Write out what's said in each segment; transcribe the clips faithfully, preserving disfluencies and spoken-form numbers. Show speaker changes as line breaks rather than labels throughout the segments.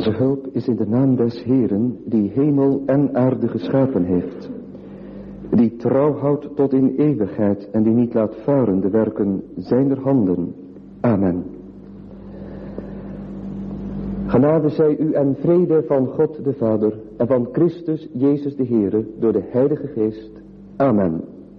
Onze hulp is in de naam des Heeren, die hemel en aarde geschapen heeft, die trouw houdt tot in eeuwigheid en die niet laat varen de werken zijner handen. Amen. Genade zij u en vrede van God de Vader en van Christus Jezus de Heere door de Heilige Geest. Amen.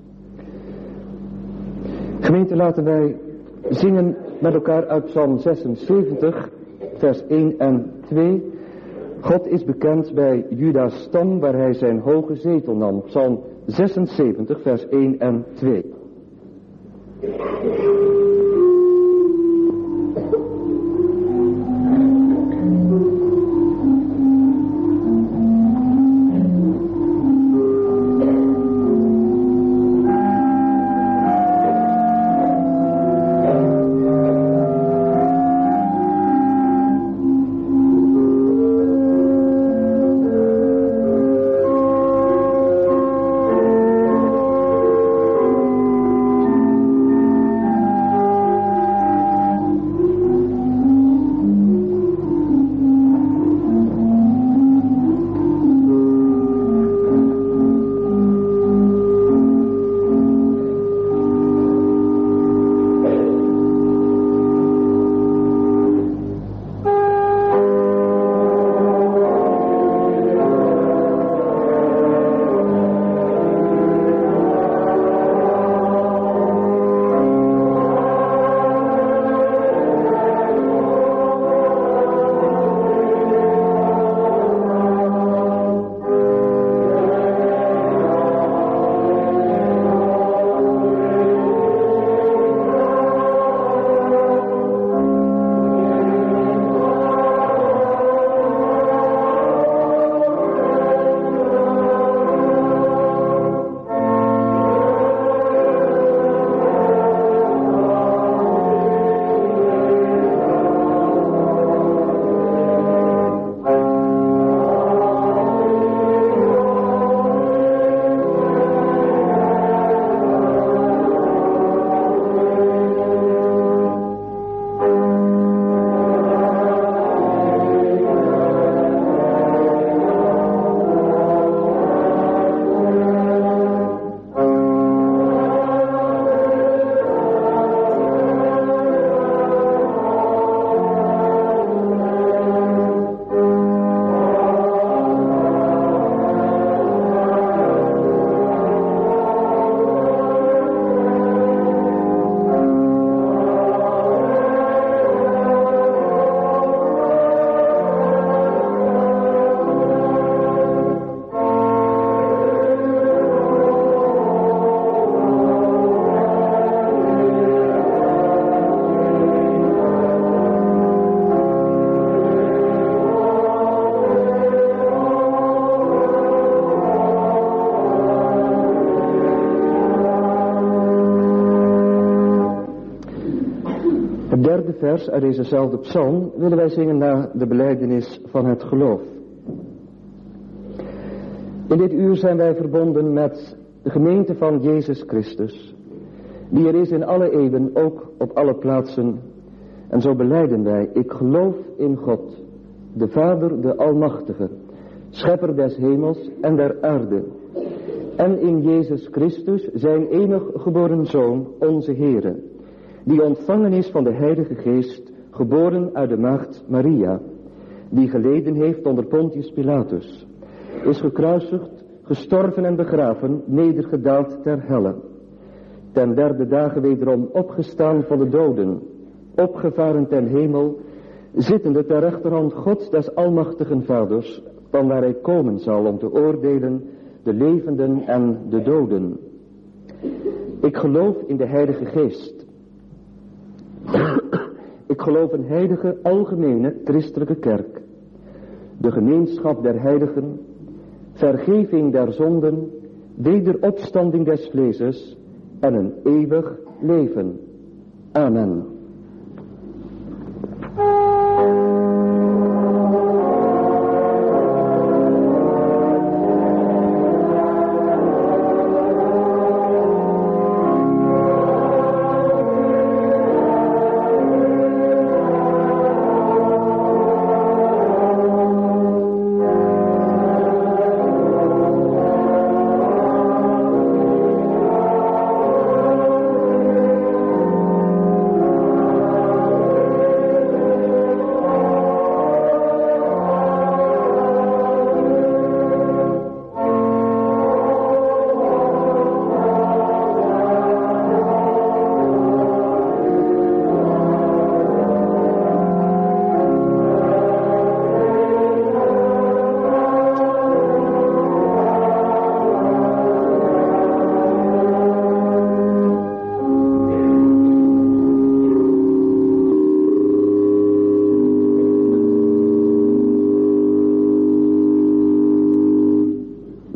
Gemeente, laten wij zingen met elkaar uit Psalm zesenzeventig, vers één en twee. God is bekend bij Juda's stam waar hij zijn hoge zetel nam. Psalm zesenzeventig, vers één en twee. Derde vers uit dezezelfde psalm willen wij zingen na de belijdenis van het geloof. In dit uur zijn wij verbonden met de gemeente van Jezus Christus, die er is in alle eeuwen, ook op alle plaatsen. En zo belijden wij: ik geloof in God, de Vader, de Almachtige, schepper des hemels en der aarde, en in Jezus Christus, zijn enig geboren Zoon, onze Heere, die ontvangen is van de Heilige Geest, geboren uit de maagd Maria, die geleden heeft onder Pontius Pilatus, is gekruisigd, gestorven en begraven, nedergedaald ter helle, ten derde dagen wederom opgestaan van de doden, opgevaren ten hemel, zittende ter rechterhand Gods des almachtigen Vaders, van waar hij komen zal om te oordelen de levenden en de doden. Ik geloof in de Heilige Geest. Ik geloof een heilige, algemene, christelijke kerk, de gemeenschap der heiligen, vergeving der zonden, wederopstanding des vleeses en een eeuwig leven. Amen.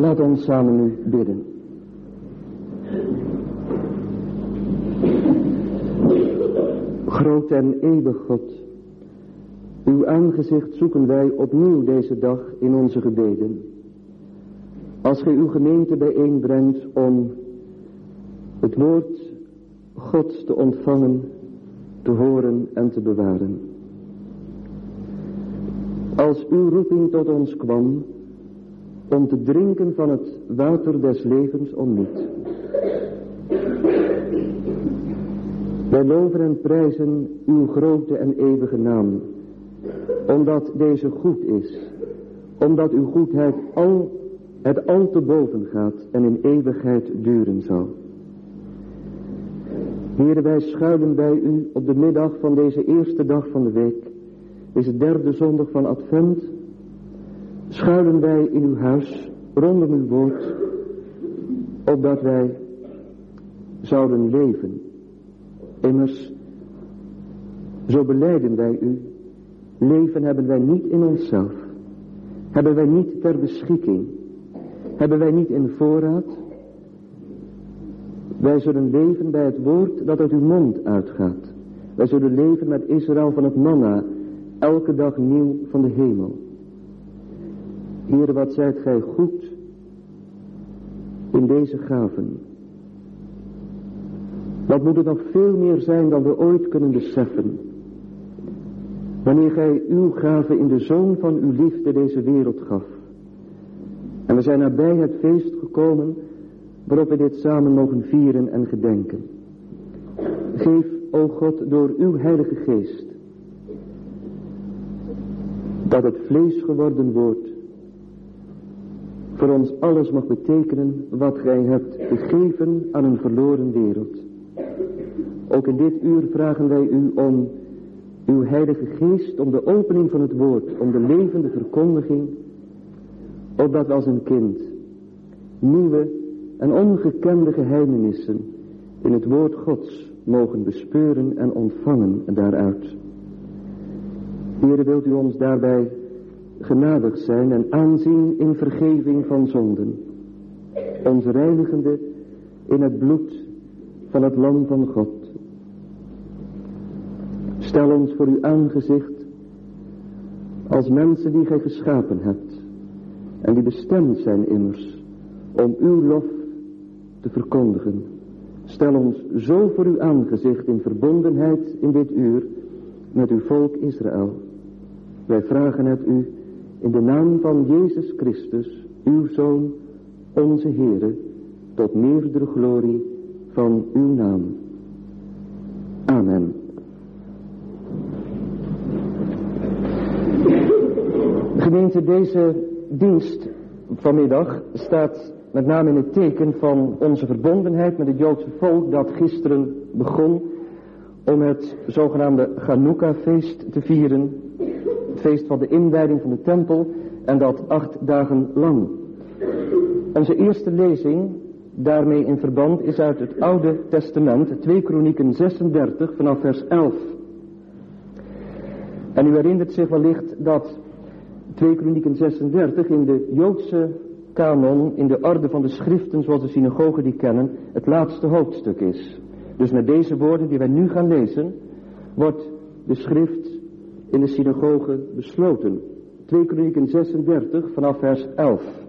Laat ons samen nu bidden. Groot en eeuwig God, uw aangezicht zoeken wij opnieuw deze dag in onze gebeden. Als gij uw gemeente bijeenbrengt om het woord Gods te ontvangen, te horen en te bewaren. Als uw roeping tot ons kwam om te drinken van het water des levens om niet. Wij loven en prijzen uw grote en eeuwige naam, omdat deze goed is, omdat uw goedheid al, het al te boven gaat en in eeuwigheid duren zal. Heere, wij schuilen bij u op de middag van deze eerste dag van de week, deze derde zondag van Advent, schuilen wij in uw huis, rondom uw woord, opdat wij zouden leven. Immers, zo belijden wij u, leven hebben wij niet in onszelf, hebben wij niet ter beschikking, hebben wij niet in voorraad. Wij zullen leven bij het woord dat uit uw mond uitgaat. Wij zullen leven met Israël van het manna, elke dag nieuw van de hemel. Heer, wat zijt gij goed in deze gaven. Dat moet het nog veel meer zijn dan we ooit kunnen beseffen. Wanneer gij uw gave in de Zoon van uw liefde deze wereld gaf. En we zijn nabij het feest gekomen waarop we dit samen mogen vieren en gedenken. Geef, o God, door uw heilige geest, dat het vlees geworden woord voor ons alles mag betekenen wat gij hebt gegeven aan een verloren wereld. Ook in dit uur vragen wij u om uw heilige geest, om de opening van het woord, om de levende verkondiging, opdat we als een kind nieuwe en ongekende geheimenissen in het woord Gods mogen bespeuren en ontvangen daaruit. Heere, wilt u ons daarbij genadig zijn en aanzien in vergeving van zonden, ons reinigende in het bloed van het lam van God. Stel ons voor uw aangezicht als mensen die gij geschapen hebt en die bestemd zijn immers om uw lof te verkondigen. Stel ons zo voor uw aangezicht in verbondenheid in dit uur met uw volk Israël. Wij vragen het u in de naam van Jezus Christus, uw Zoon, onze Heere, tot meerdere glorie van uw naam. Amen. Gemeente, deze dienst vanmiddag staat met name in het teken van onze verbondenheid met het Joodse volk dat gisteren begon om het zogenaamde Chanukka-feest te vieren. Het feest van de inwijding van de tempel en dat acht dagen lang. Onze eerste lezing daarmee in verband is uit het Oude Testament, twee Kronieken zesendertig vanaf vers elf. En u herinnert zich wellicht dat twee Kronieken zesendertig in de Joodse kanon, in de orde van de schriften zoals de synagogen die kennen, het laatste hoofdstuk is. Dus met deze woorden die wij nu gaan lezen, wordt de schrift in de synagoge besloten. twee Kronieken zesendertig vanaf vers elf.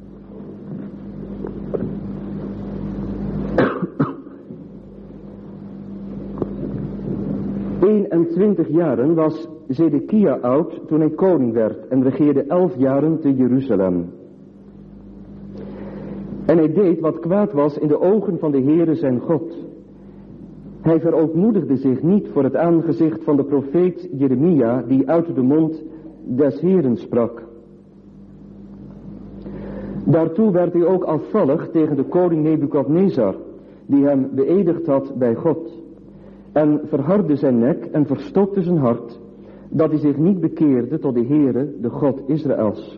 eenentwintig jaren was Zedekia oud toen hij koning werd en regeerde elf jaren te Jeruzalem. En hij deed wat kwaad was in de ogen van de Heere zijn God. Hij verootmoedigde zich niet voor het aangezicht van de profeet Jeremia die uit de mond des Heeren sprak. Daartoe werd hij ook afvallig tegen de koning Nebukadnezar, die hem beëdigd had bij God. En verhardde zijn nek en verstokte zijn hart, dat hij zich niet bekeerde tot de Heere, de God Israëls.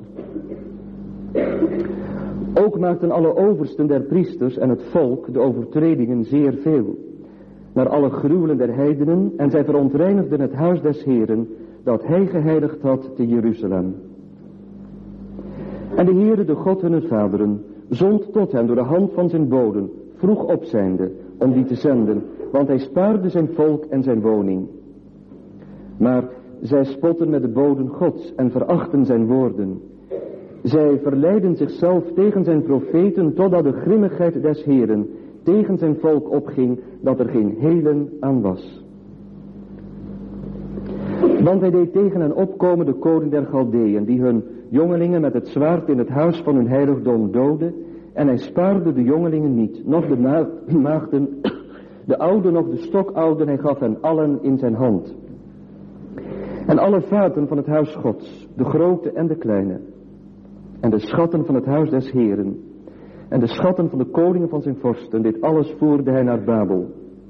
Ook maakten alle oversten der priesters en het volk de overtredingen zeer veel, naar alle gruwelen der heidenen, en zij verontreinigden het huis des Heeren, dat hij geheiligd had te Jeruzalem. En de Heere, de God hunner vaderen, zond tot hen door de hand van zijn boden, vroeg opzijnde om die te zenden, want hij spaarde zijn volk en zijn woning. Maar zij spotten met de boden Gods en verachten zijn woorden. Zij verleiden zichzelf tegen zijn profeten, totdat de grimmigheid des Heeren tegen zijn volk opging, dat er geen helen aan was. Want hij deed tegen hen opkomen de koning der Galdeën, die hun jongelingen met het zwaard in het huis van hun heiligdom doodden, en hij spaarde de jongelingen niet, noch de ma- maagden, de ouden noch de stokouden, hij gaf hen allen in zijn hand. En alle vaten van het huis Gods, de grote en de kleine, en de schatten van het huis des Heeren, en de schatten van de koningen van zijn vorsten, dit alles voerde hij naar Babel.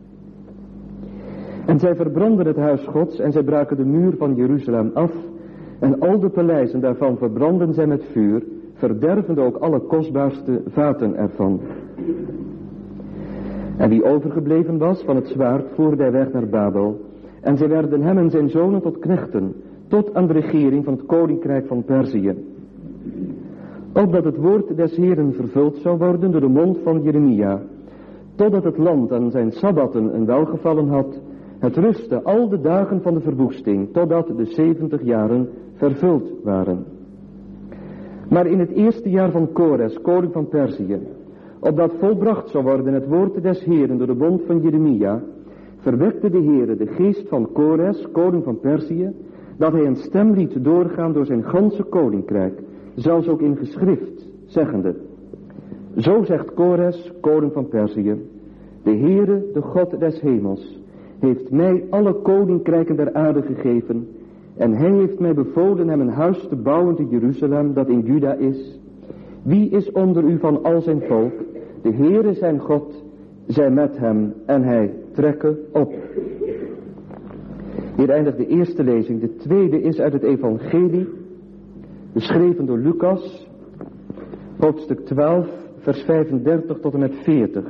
En zij verbrandden het huis Gods, en zij braken de muur van Jeruzalem af, en al de paleizen daarvan verbrandden zij met vuur, verdervende ook alle kostbaarste vaten ervan. En wie overgebleven was van het zwaard, voerde hij weg naar Babel, en zij werden hem en zijn zonen tot knechten, tot aan de regering van het koninkrijk van Perzië. Opdat het woord des Heeren vervuld zou worden door de mond van Jeremia, totdat het land aan zijn sabbatten een welgevallen had, het rustte al de dagen van de verwoesting, totdat de zeventig jaren vervuld waren. Maar in het eerste jaar van Kores, koning van Perzië, opdat volbracht zou worden het woord des Heeren door de mond van Jeremia, verwekte de Heere de geest van Kores, koning van Perzië, dat hij een stem liet doorgaan door zijn ganse koninkrijk, zelfs ook in geschrift, zeggende: Zo zegt Kores, koning van Perzië, de Heere, de God des hemels, heeft mij alle koninkrijken der aarde gegeven, en hij heeft mij bevolen hem een huis te bouwen te Jeruzalem, dat in Juda is. Wie is onder u van al zijn volk? De Heere zijn God, zij met hem, en hij trekke op. Hier eindigt de eerste lezing. De tweede is uit het evangelie, beschreven door Lucas, hoofdstuk twaalf, vers vijfendertig tot en met veertig.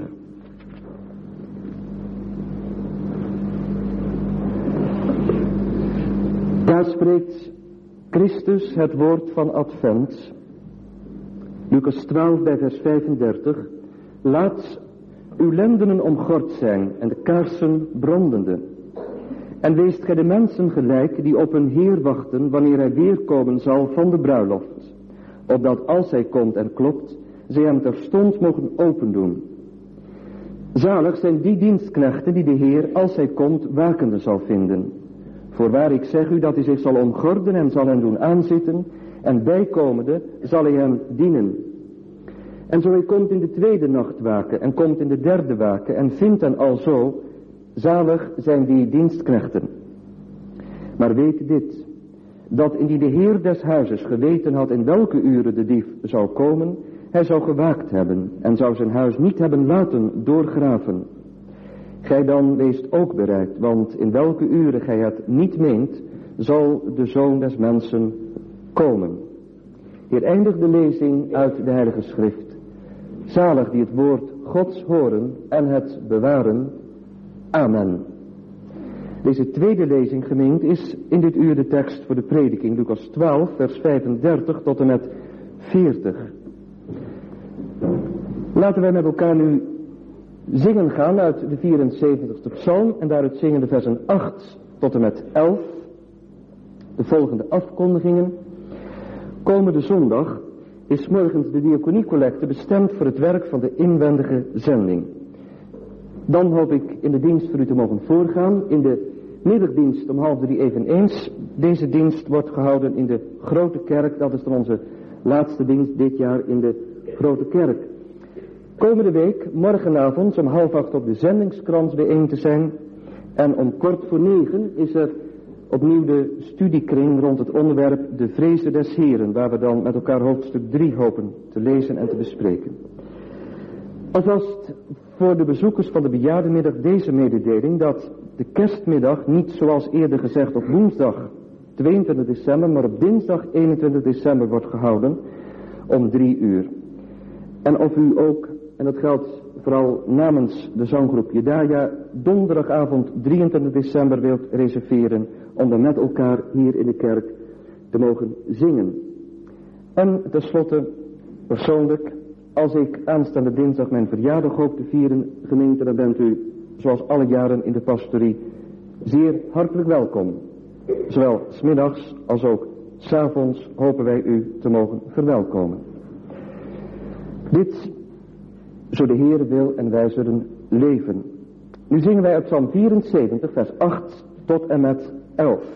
Daar spreekt Christus het woord van Advent. Lucas twaalf bij vers vijfendertig. Laat uw lendenen omgord zijn en de kaarsen brandende. En weest gij de mensen gelijk die op hun Heer wachten wanneer hij weerkomen zal van de bruiloft. Opdat als hij komt en klopt, zij hem terstond mogen opendoen. Zalig zijn die dienstknechten die de Heer als hij komt wakende zal vinden. Voorwaar ik zeg u dat hij zich zal omgorden en zal hen doen aanzitten, en bijkomende zal hij hen dienen. En zo hij komt in de tweede nacht waken en komt in de derde waken en vindt hen alzo, zalig zijn die dienstknechten. Maar weet dit, dat indien de Heer des huizes geweten had in welke uren de dief zou komen, hij zou gewaakt hebben en zou zijn huis niet hebben laten doorgraven. Gij dan weest ook bereid, want in welke uren gij het niet meent, zal de Zoon des Mensen komen. Hier eindigt de lezing uit de Heilige Schrift. Zalig die het woord Gods horen en het bewaren. Amen. Deze tweede lezing, gemeente, is in dit uur de tekst voor de prediking. Lucas twaalf, vers vijfendertig tot en met veertig. Laten wij met elkaar nu zingen gaan uit de vierenzeventigste psalm en daaruit zingen de versen acht tot en met elf. De volgende afkondigingen. Komende zondag is morgens de diaconiecollecte bestemd voor het werk van de inwendige zending. Dan hoop ik in de dienst voor u te mogen voorgaan. In de middagdienst om half drie eveneens. Deze dienst wordt gehouden in de Grote Kerk. Dat is dan onze laatste dienst dit jaar in de Grote Kerk. Komende week, morgenavond om half acht op de zendingskrans bijeen te zijn. En om kort voor negen is er opnieuw de studiekring rond het onderwerp de vreze des Heren, waar we dan met elkaar hoofdstuk drie hopen te lezen en te bespreken. Alvast voor de bezoekers van de bejaardenmiddag deze mededeling dat de kerstmiddag niet zoals eerder gezegd op woensdag tweeëntwintig december, maar op dinsdag eenentwintig december wordt gehouden om drie uur. En of u ook, en dat geldt vooral namens de zanggroep Jedaja, donderdagavond drieëntwintig december wilt reserveren om dan met elkaar hier in de kerk te mogen zingen. En tenslotte persoonlijk als ik aanstaande dinsdag mijn verjaardag hoop te vieren, gemeente, dan bent u, zoals alle jaren in de pastorie, zeer hartelijk welkom. Zowel 's middags als ook 's avonds hopen wij u te mogen verwelkomen. Dit, zo de Heer wil en wij zullen leven. Nu zingen wij uit Psalm vierenzeventig, vers acht tot en met elf.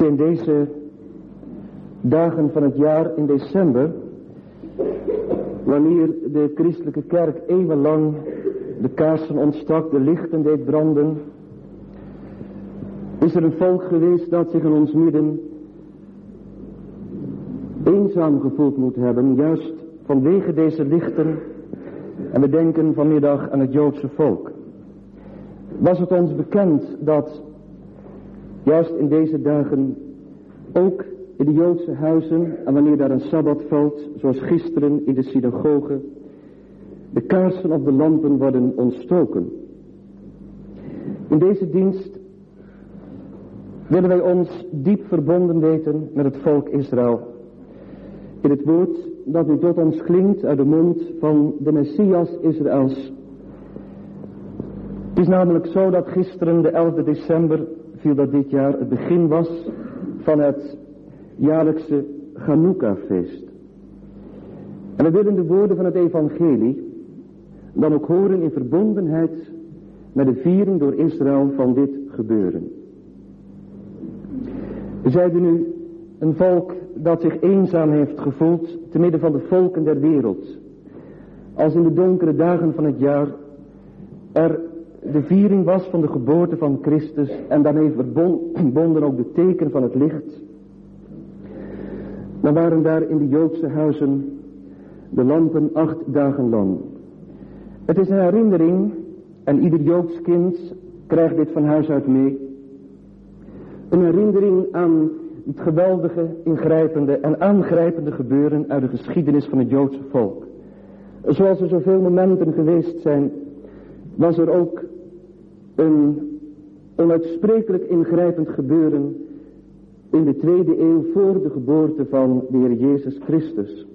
In deze dagen van het jaar in december, wanneer de christelijke kerk eeuwenlang de kaarsen ontstak, de lichten deed branden, is er een volk geweest dat zich in ons midden eenzaam gevoeld moet hebben, juist vanwege deze lichten. En we denken vanmiddag aan het Joodse volk. Was het ons bekend dat juist in deze dagen ook in de Joodse huizen, en wanneer daar een Sabbat valt, zoals gisteren in de synagoge, de kaarsen of de lampen worden ontstoken. In deze dienst willen wij ons diep verbonden weten met het volk Israël. In het woord dat nu tot ons klinkt uit de mond van de Messias Israëls. Het is namelijk zo dat gisteren de elfde december, viel dat dit jaar, het begin was van het jaarlijkse Chanukka-feest. En we willen de woorden van het evangelie dan ook horen in verbondenheid met de viering door Israël van dit gebeuren. We zeiden nu een volk dat zich eenzaam heeft gevoeld te midden van de volken der wereld. Als in de donkere dagen van het jaar er de viering was van de geboorte van Christus en daarmee verbonden ook de teken van het licht. Dan waren daar in de Joodse huizen de lampen acht dagen lang. Het is een herinnering, en ieder Joods kind krijgt dit van huis uit mee. Een herinnering aan het geweldige, ingrijpende en aangrijpende gebeuren uit de geschiedenis van het Joodse volk. Zoals er zoveel momenten geweest zijn, was er ook een onuitsprekelijk ingrijpend gebeuren in de tweede eeuw voor de geboorte van de Heer Jezus Christus.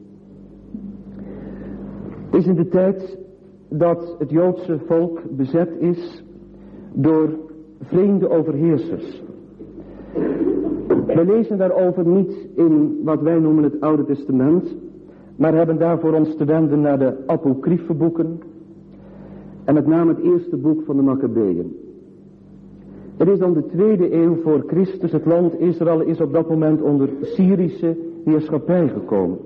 Het is in de tijd dat het Joodse volk bezet is door vreemde overheersers. Wij lezen daarover niet in wat wij noemen het Oude Testament, maar hebben daarvoor ons te wenden naar de apocryfe boeken en met name het eerste boek van de Maccabeeën. Het is dan de tweede eeuw voor Christus. Het land Israël is op dat moment onder Syrische heerschappij gekomen.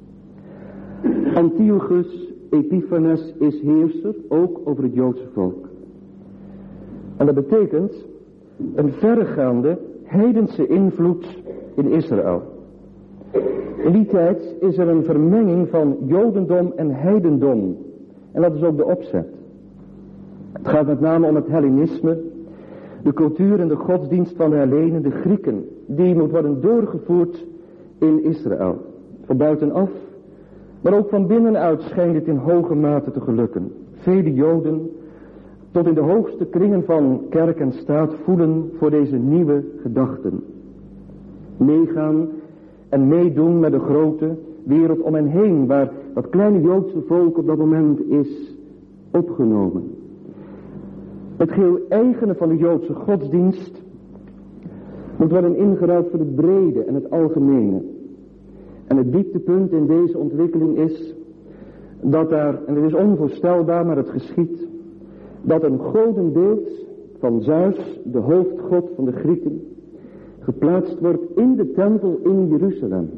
Antiochus Epiphanes is heerser, ook over het Joodse volk. En dat betekent een verregaande heidense invloed in Israël. In die tijd is er een vermenging van Jodendom en heidendom. En dat is ook de opzet. Het gaat met name om het Hellenisme, de cultuur en de godsdienst van de Hellenen, de Grieken, die moet worden doorgevoerd in Israël. Van buitenaf, maar ook van binnenuit schijnt het in hoge mate te gelukken. Vele Joden, tot in de hoogste kringen van kerk en staat, voelen voor deze nieuwe gedachten. Meegaan en meedoen met de grote wereld om hen heen, waar dat kleine Joodse volk op dat moment is opgenomen. Het geheel eigene van de Joodse godsdienst moet worden ingeruild voor het brede en het algemene. En het dieptepunt in deze ontwikkeling is dat daar, en het is onvoorstelbaar, maar het geschiedt, dat een godenbeeld van Zeus, de hoofdgod van de Grieken, geplaatst wordt in de tempel in Jeruzalem.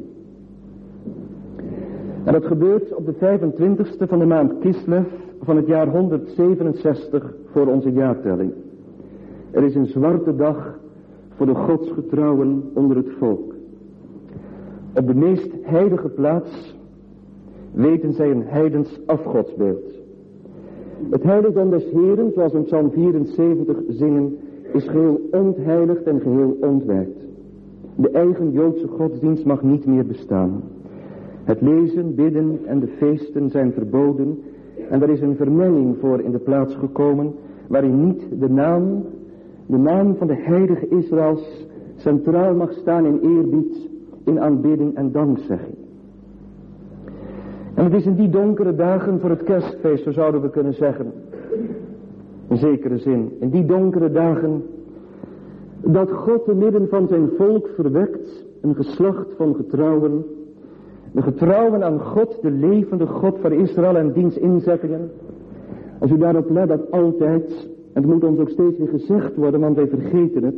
En dat gebeurt op de vijfentwintigste van de maand Kislev van het jaar honderdzevenenzestig voor onze jaartelling. Er is een zwarte dag voor de godsgetrouwen onder het volk. Op de meest heilige plaats weten zij een heidens afgodsbeeld. Het heiligdom des Heren, zoals we in Psalm vierenzeventig zingen, is geheel ontheiligd en geheel ontwijd. De eigen Joodse godsdienst mag niet meer bestaan. Het lezen, bidden en de feesten zijn verboden en er is een vermenging voor in de plaats gekomen waarin niet de naam, de naam van de heilige Israëls centraal mag staan in eerbied, in aanbidding en dankzegging. En het is in die donkere dagen voor het kerstfeest, zo zouden we kunnen zeggen, in zekere zin, in die donkere dagen, dat God te midden van zijn volk verwekt, een geslacht van getrouwen, de getrouwen aan God, de levende God van Israël en diens inzettingen. Als u daarop let dat altijd, en het moet ons ook steeds weer gezegd worden, want wij vergeten het,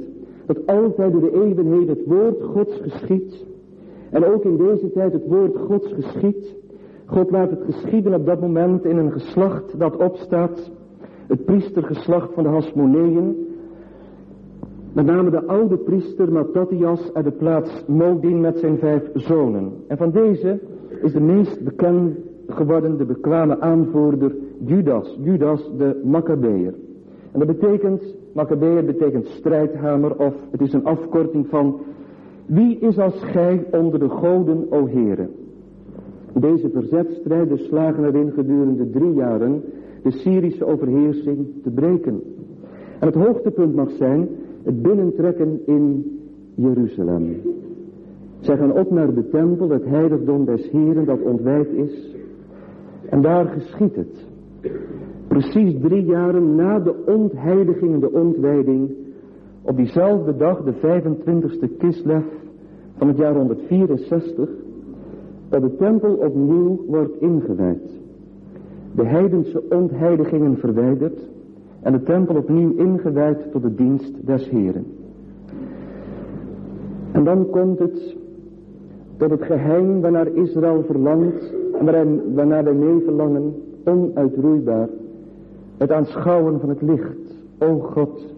dat altijd door de eeuwen heen het woord Gods geschiet. En ook in deze tijd het woord Gods geschiet. God laat het geschieden op dat moment in een geslacht dat opstaat. Het priestergeslacht van de Hasmoneeën. Met name de oude priester Mattathias uit de plaats Modin met zijn vijf zonen. En van deze is de meest bekend geworden de bekwame aanvoerder Judas. Judas de Maccabeër. En dat betekent, Maccabeër betekent strijdhamer, of het is een afkorting van: wie is als gij onder de goden, o Heere? Deze verzetstrijders slagen erin gedurende drie jaren de Syrische overheersing te breken. En het hoogtepunt mag zijn het binnentrekken in Jeruzalem. Zij gaan op naar de tempel, het heiligdom des Heeren dat ontwijd is. En daar geschiet het. Precies drie jaren na de ontheiliging en de ontwijding, op diezelfde dag, de vijfentwintigste Kislev van het jaar honderdvierenzestig, dat de tempel opnieuw wordt ingewijd. De heidense ontheiligingen verwijderd en de tempel opnieuw ingewijd tot de dienst des Heeren. En dan komt het tot het geheim waarnaar Israël verlangt en waarnaar wij mee verlangen, onuitroeibaar. Het aanschouwen van het licht. O God,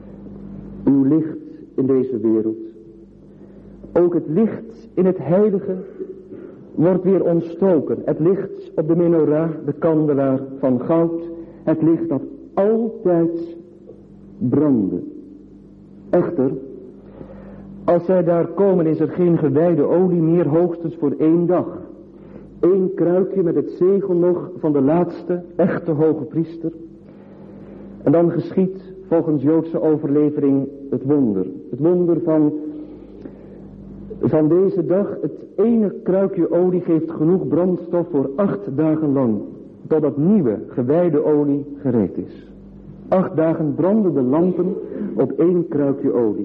uw licht in deze wereld. Ook het licht in het heilige wordt weer ontstoken. Het licht op de menorah, de kandelaar van goud. Het licht dat altijd brandde. Echter, als zij daar komen is er geen gewijde olie meer, hoogstens voor één dag. Eén kruikje met het zegel nog van de laatste, echte hoge priester. En dan geschiet volgens Joodse overlevering het wonder. Het wonder van, van deze dag. Het ene kruikje olie geeft genoeg brandstof voor acht dagen lang. Totdat nieuwe gewijde olie gereed is. Acht dagen branden de lampen op één kruikje olie.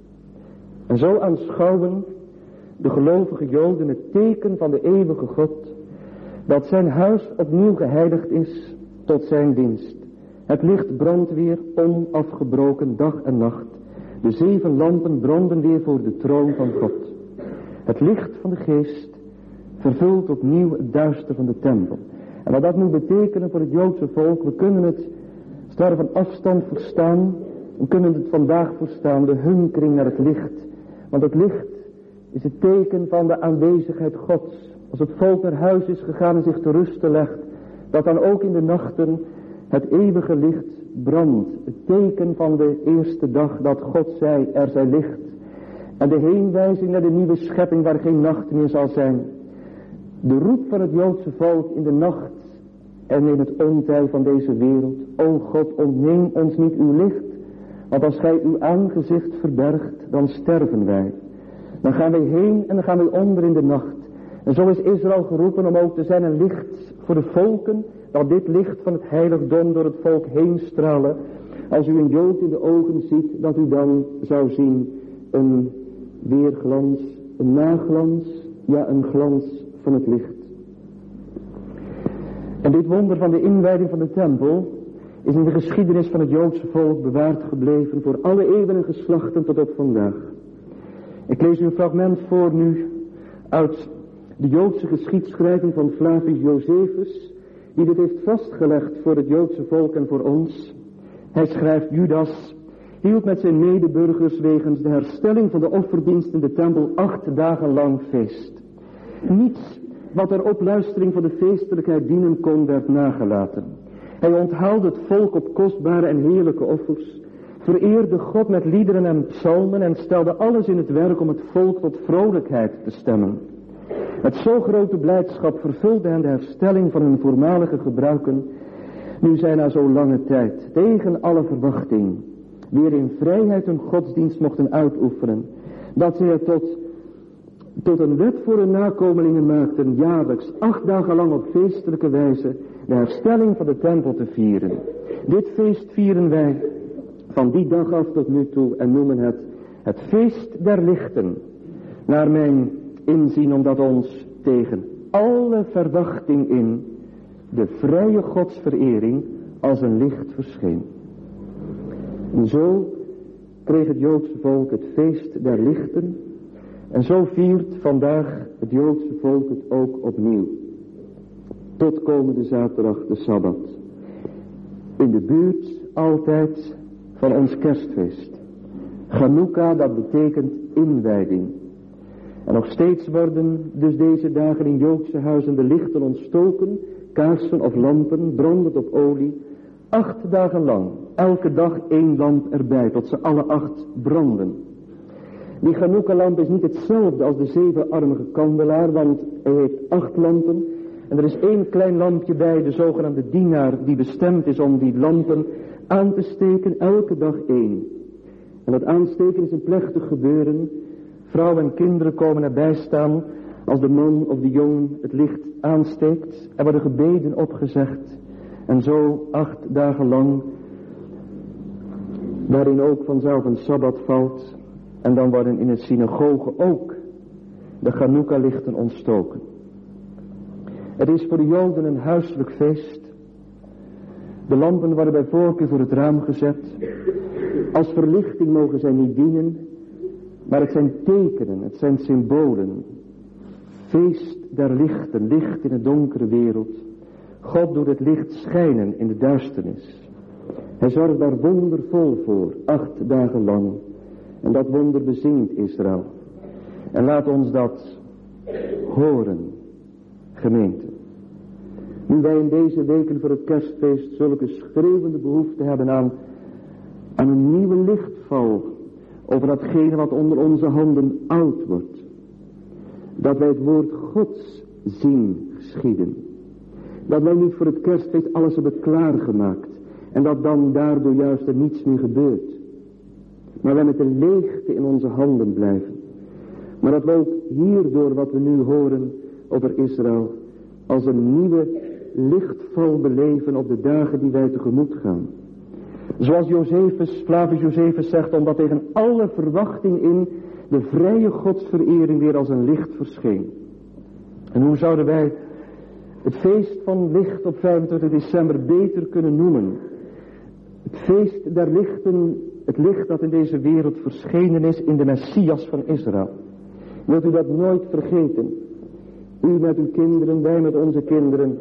En zo aanschouwen de gelovige Joden het teken van de eeuwige God, dat zijn huis opnieuw geheiligd is tot zijn dienst. Het licht brandt weer onafgebroken dag en nacht. De zeven lampen branden weer voor de troon van God. Het licht van de geest vervult opnieuw het duister van de tempel. En wat dat moet betekenen voor het Joodse volk, we kunnen het sterk van afstand verstaan. We kunnen het vandaag verstaan, de hunkering naar het licht. Want het licht is het teken van de aanwezigheid Gods. Als het volk naar huis is gegaan en zich te rusten legt, dat dan ook in de nachten het eeuwige licht brandt. Het teken van de eerste dag dat God zei, er zij licht. En de heenwijzing naar de nieuwe schepping waar geen nacht meer zal zijn. De roep van het Joodse volk in de nacht en in het ontij van deze wereld. O God, ontneem ons niet uw licht. Want als gij uw aangezicht verbergt, dan sterven wij. Dan gaan wij heen en dan gaan wij onder in de nacht. En zo is Israël geroepen om ook te zijn een licht voor de volken. Dat dit licht van het heiligdom door het volk heen stralen. Als u een Jood in de ogen ziet, dat u dan zou zien een weerglans, een naglans, ja een glans van het licht. En dit wonder van de inwijding van de tempel is in de geschiedenis van het Joodse volk bewaard gebleven voor alle eeuwen en geslachten tot op vandaag. Ik lees u een fragment voor nu uit de Joodse geschiedschrijving van Flavius Josephus, die dit heeft vastgelegd voor het Joodse volk en voor ons. Hij schrijft: Judas hield met zijn medeburgers wegens de herstelling van de offerdienst in de tempel acht dagen lang feest. Niets wat er opluistering van de feestelijkheid dienen kon werd nagelaten. Hij onthaalde het volk op kostbare en heerlijke offers, vereerde God met liederen en psalmen en stelde alles in het werk om het volk tot vrolijkheid te stemmen. Met zo grote blijdschap vervulde hen de herstelling van hun voormalige gebruiken, nu zij na zo lange tijd, tegen alle verwachting, weer in vrijheid hun godsdienst mochten uitoefenen, dat zij het tot, tot een wet voor hun nakomelingen maakten, jaarlijks acht dagen lang op feestelijke wijze de herstelling van de tempel te vieren. Dit feest vieren wij van die dag af tot nu toe en noemen het het feest der lichten, naar mijn inzien, omdat ons tegen alle verwachting in de vrije godsverering als een licht verscheen. En zo kreeg het Joodse volk het feest der lichten. En zo viert vandaag het Joodse volk het ook opnieuw. Tot komende zaterdag de Sabbat. In de buurt altijd van ons kerstfeest. Chanukka, dat betekent inwijding. En nog steeds worden dus deze dagen in Joodse huizen de lichten ontstoken, kaarsen of lampen, brandend op olie, acht dagen lang, elke dag één lamp erbij, tot ze alle acht branden. Die Chanukka-lamp is niet hetzelfde als de zevenarmige kandelaar, want hij heeft acht lampen. En er is één klein lampje bij, de zogenaamde dienaar, die bestemd is om die lampen aan te steken, elke dag één. En dat aansteken is een plechtig gebeuren. Vrouwen en kinderen komen erbij staan als de man of de jong het licht aansteekt. Er worden gebeden opgezegd. En zo acht dagen lang, waarin ook vanzelf een Sabbat valt. En dan worden in de synagoge ook de Chanukka-lichten ontstoken. Het is voor de Joden een huiselijk feest. De lampen worden bij voorkeur voor het raam gezet. Als verlichting mogen zij niet dienen, maar het zijn tekenen, het zijn symbolen. Feest der lichten, licht in een donkere wereld. God doet het licht schijnen in de duisternis. Hij zorgt daar wondervol voor, acht dagen lang. En dat wonder bezingt Israël. En laat ons dat horen, gemeente. Nu wij in deze weken voor het kerstfeest zulke schreeuwende behoefte hebben aan, aan een nieuwe lichtval over datgene wat onder onze handen oud wordt. Dat wij het woord Gods zien geschieden. Dat wij niet voor het kerstfeest alles hebben klaargemaakt. En dat dan daardoor juist er niets meer gebeurt. Maar wij met de leegte in onze handen blijven. Maar dat we ook hierdoor wat we nu horen over Israël als een nieuwe lichtval beleven op de dagen die wij tegemoet gaan. Zoals Josephus, Flavius Josephus zegt, omdat tegen alle verwachting in de vrije godsverering weer als een licht verscheen. En hoe zouden wij het feest van licht op vijfentwintig december beter kunnen noemen? Het feest der lichten, het licht dat in deze wereld verschenen is in de Messias van Israël. Wilt u dat nooit vergeten? U met uw kinderen, wij met onze kinderen.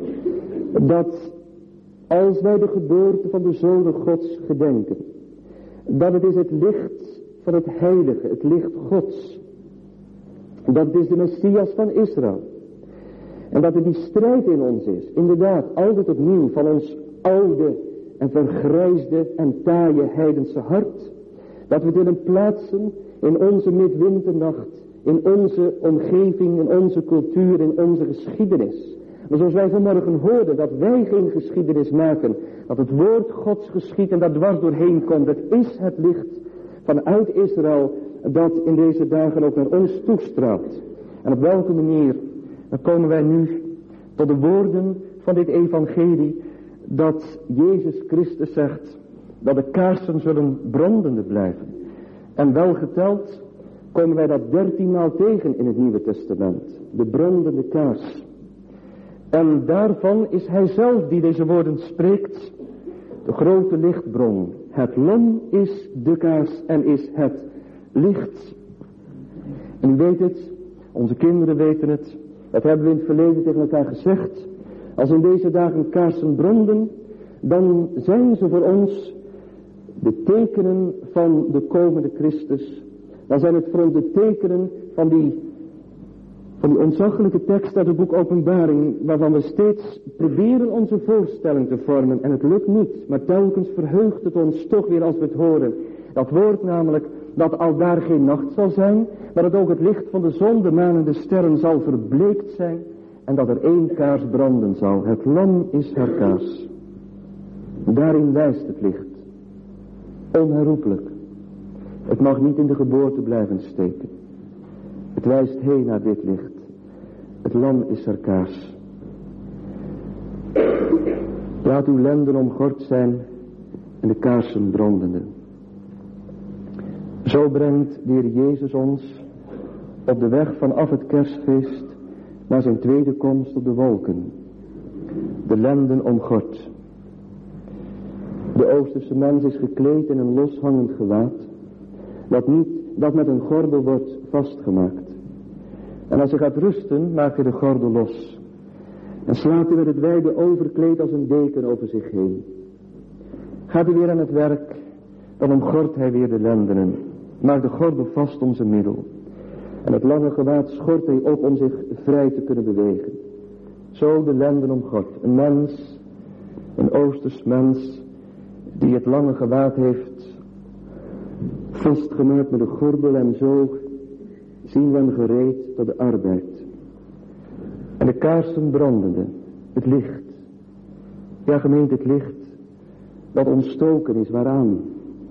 Dat als wij de geboorte van de Zoon Gods gedenken, dat het is het licht van het heilige, het licht Gods. Dat is de Messias van Israël. En dat er die strijd in ons is, inderdaad, altijd opnieuw van ons oude en vergrijsde en taaie heidense hart. Dat we het willen plaatsen in onze midwinternacht, in onze omgeving, in onze cultuur, in onze geschiedenis. Maar zoals wij vanmorgen hoorden, dat wij geen geschiedenis maken, dat het woord Gods geschiet en dat dwars doorheen komt. Het is het licht vanuit Israël dat in deze dagen ook naar ons toestraalt. En op welke manier, dan komen wij nu tot de woorden van dit evangelie, dat Jezus Christus zegt dat de kaarsen zullen brandende blijven. En wel geteld komen wij dat dertienmaal tegen in het Nieuwe Testament. De brandende kaars. En daarvan is hij zelf die deze woorden spreekt, de grote lichtbron. Het lam is de kaars en is het licht. En u weet het, onze kinderen weten het, dat hebben we in het verleden tegen elkaar gezegd. Als in deze dagen kaarsen branden, dan zijn ze voor ons de tekenen van de komende Christus. Dan zijn het voor ons de tekenen van die, van die ontzaglijke tekst uit het boek Openbaring, waarvan we steeds proberen onze voorstelling te vormen. En het lukt niet, maar telkens verheugt het ons toch weer als we het horen. Dat woord namelijk dat al daar geen nacht zal zijn, maar dat ook het licht van de zon, de maan en de sterren zal verbleekt zijn. En dat er één kaars branden zal. Het lam is haar kaars. Daarin wijst het licht. Onherroepelijk. Het mag niet in de geboorte blijven steken. Het wijst heen naar dit licht. Het lam is haar kaars. Laat uw lenden omgord zijn en de kaarsen brandende. Zo brengt de Heer Jezus ons op de weg vanaf het kerstfeest naar zijn tweede komst op de wolken. De lenden omgord. De Oosterse mens is gekleed in een loshangend gewaad, dat, niet, dat met een gordel wordt vastgemaakt. En als hij gaat rusten, maakt hij de gordel los. En slaat hij met het wijde overkleed als een deken over zich heen. Gaat hij weer aan het werk, dan omgort hij weer de lendenen. Maakt de gordel vast om zijn middel. En het lange gewaad schort hij op om zich vrij te kunnen bewegen. Zo de lenden omgort. Een mens, een Oosters mens, die het lange gewaad heeft vastgemaakt met de gordel, en zo zien we hem gereed tot de arbeid. En de kaarsen brandende, het licht. Ja, gemeente, het licht dat ontstoken is, waaraan?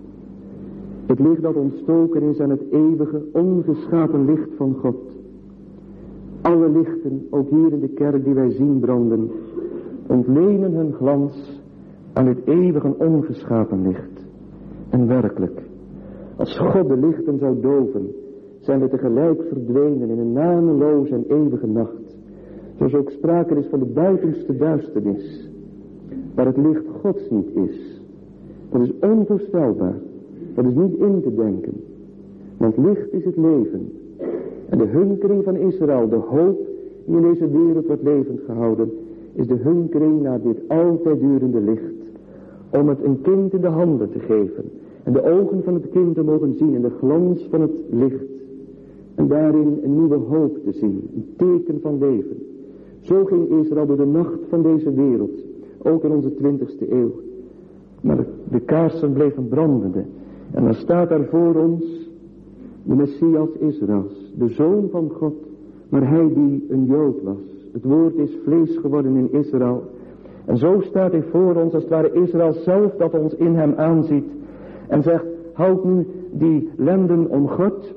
Het licht dat ontstoken is aan het eeuwige, ongeschapen licht van God. Alle lichten, ook hier in de kerk die wij zien branden, ontlenen hun glans aan dit eeuwige, ongeschapen licht. En werkelijk, als God de lichten zou doven, zijn we tegelijk verdwenen in een nameloze en eeuwige nacht. Zoals ook sprake is van de buitenste duisternis, waar het licht Gods niet is. Dat is onvoorstelbaar. Dat is niet in te denken. Want licht is het leven. En de hunkering van Israël, de hoop die in deze wereld wordt levend gehouden, is de hunkering naar dit altijd durende licht. Om het een kind in de handen te geven. En de ogen van het kind te mogen zien in de glans van het licht. En daarin een nieuwe hoop te zien. Een teken van leven. Zo ging Israël door de nacht van deze wereld. Ook in onze twintigste eeuw. Maar de kaarsen bleven brandende. En dan staat daar voor ons de Messias Israëls, de Zoon van God, maar hij die een Jood was. Het woord is vlees geworden in Israël. En zo staat hij voor ons, als het ware Israël zelf dat ons in hem aanziet. En zegt, houd nu die lenden omgord.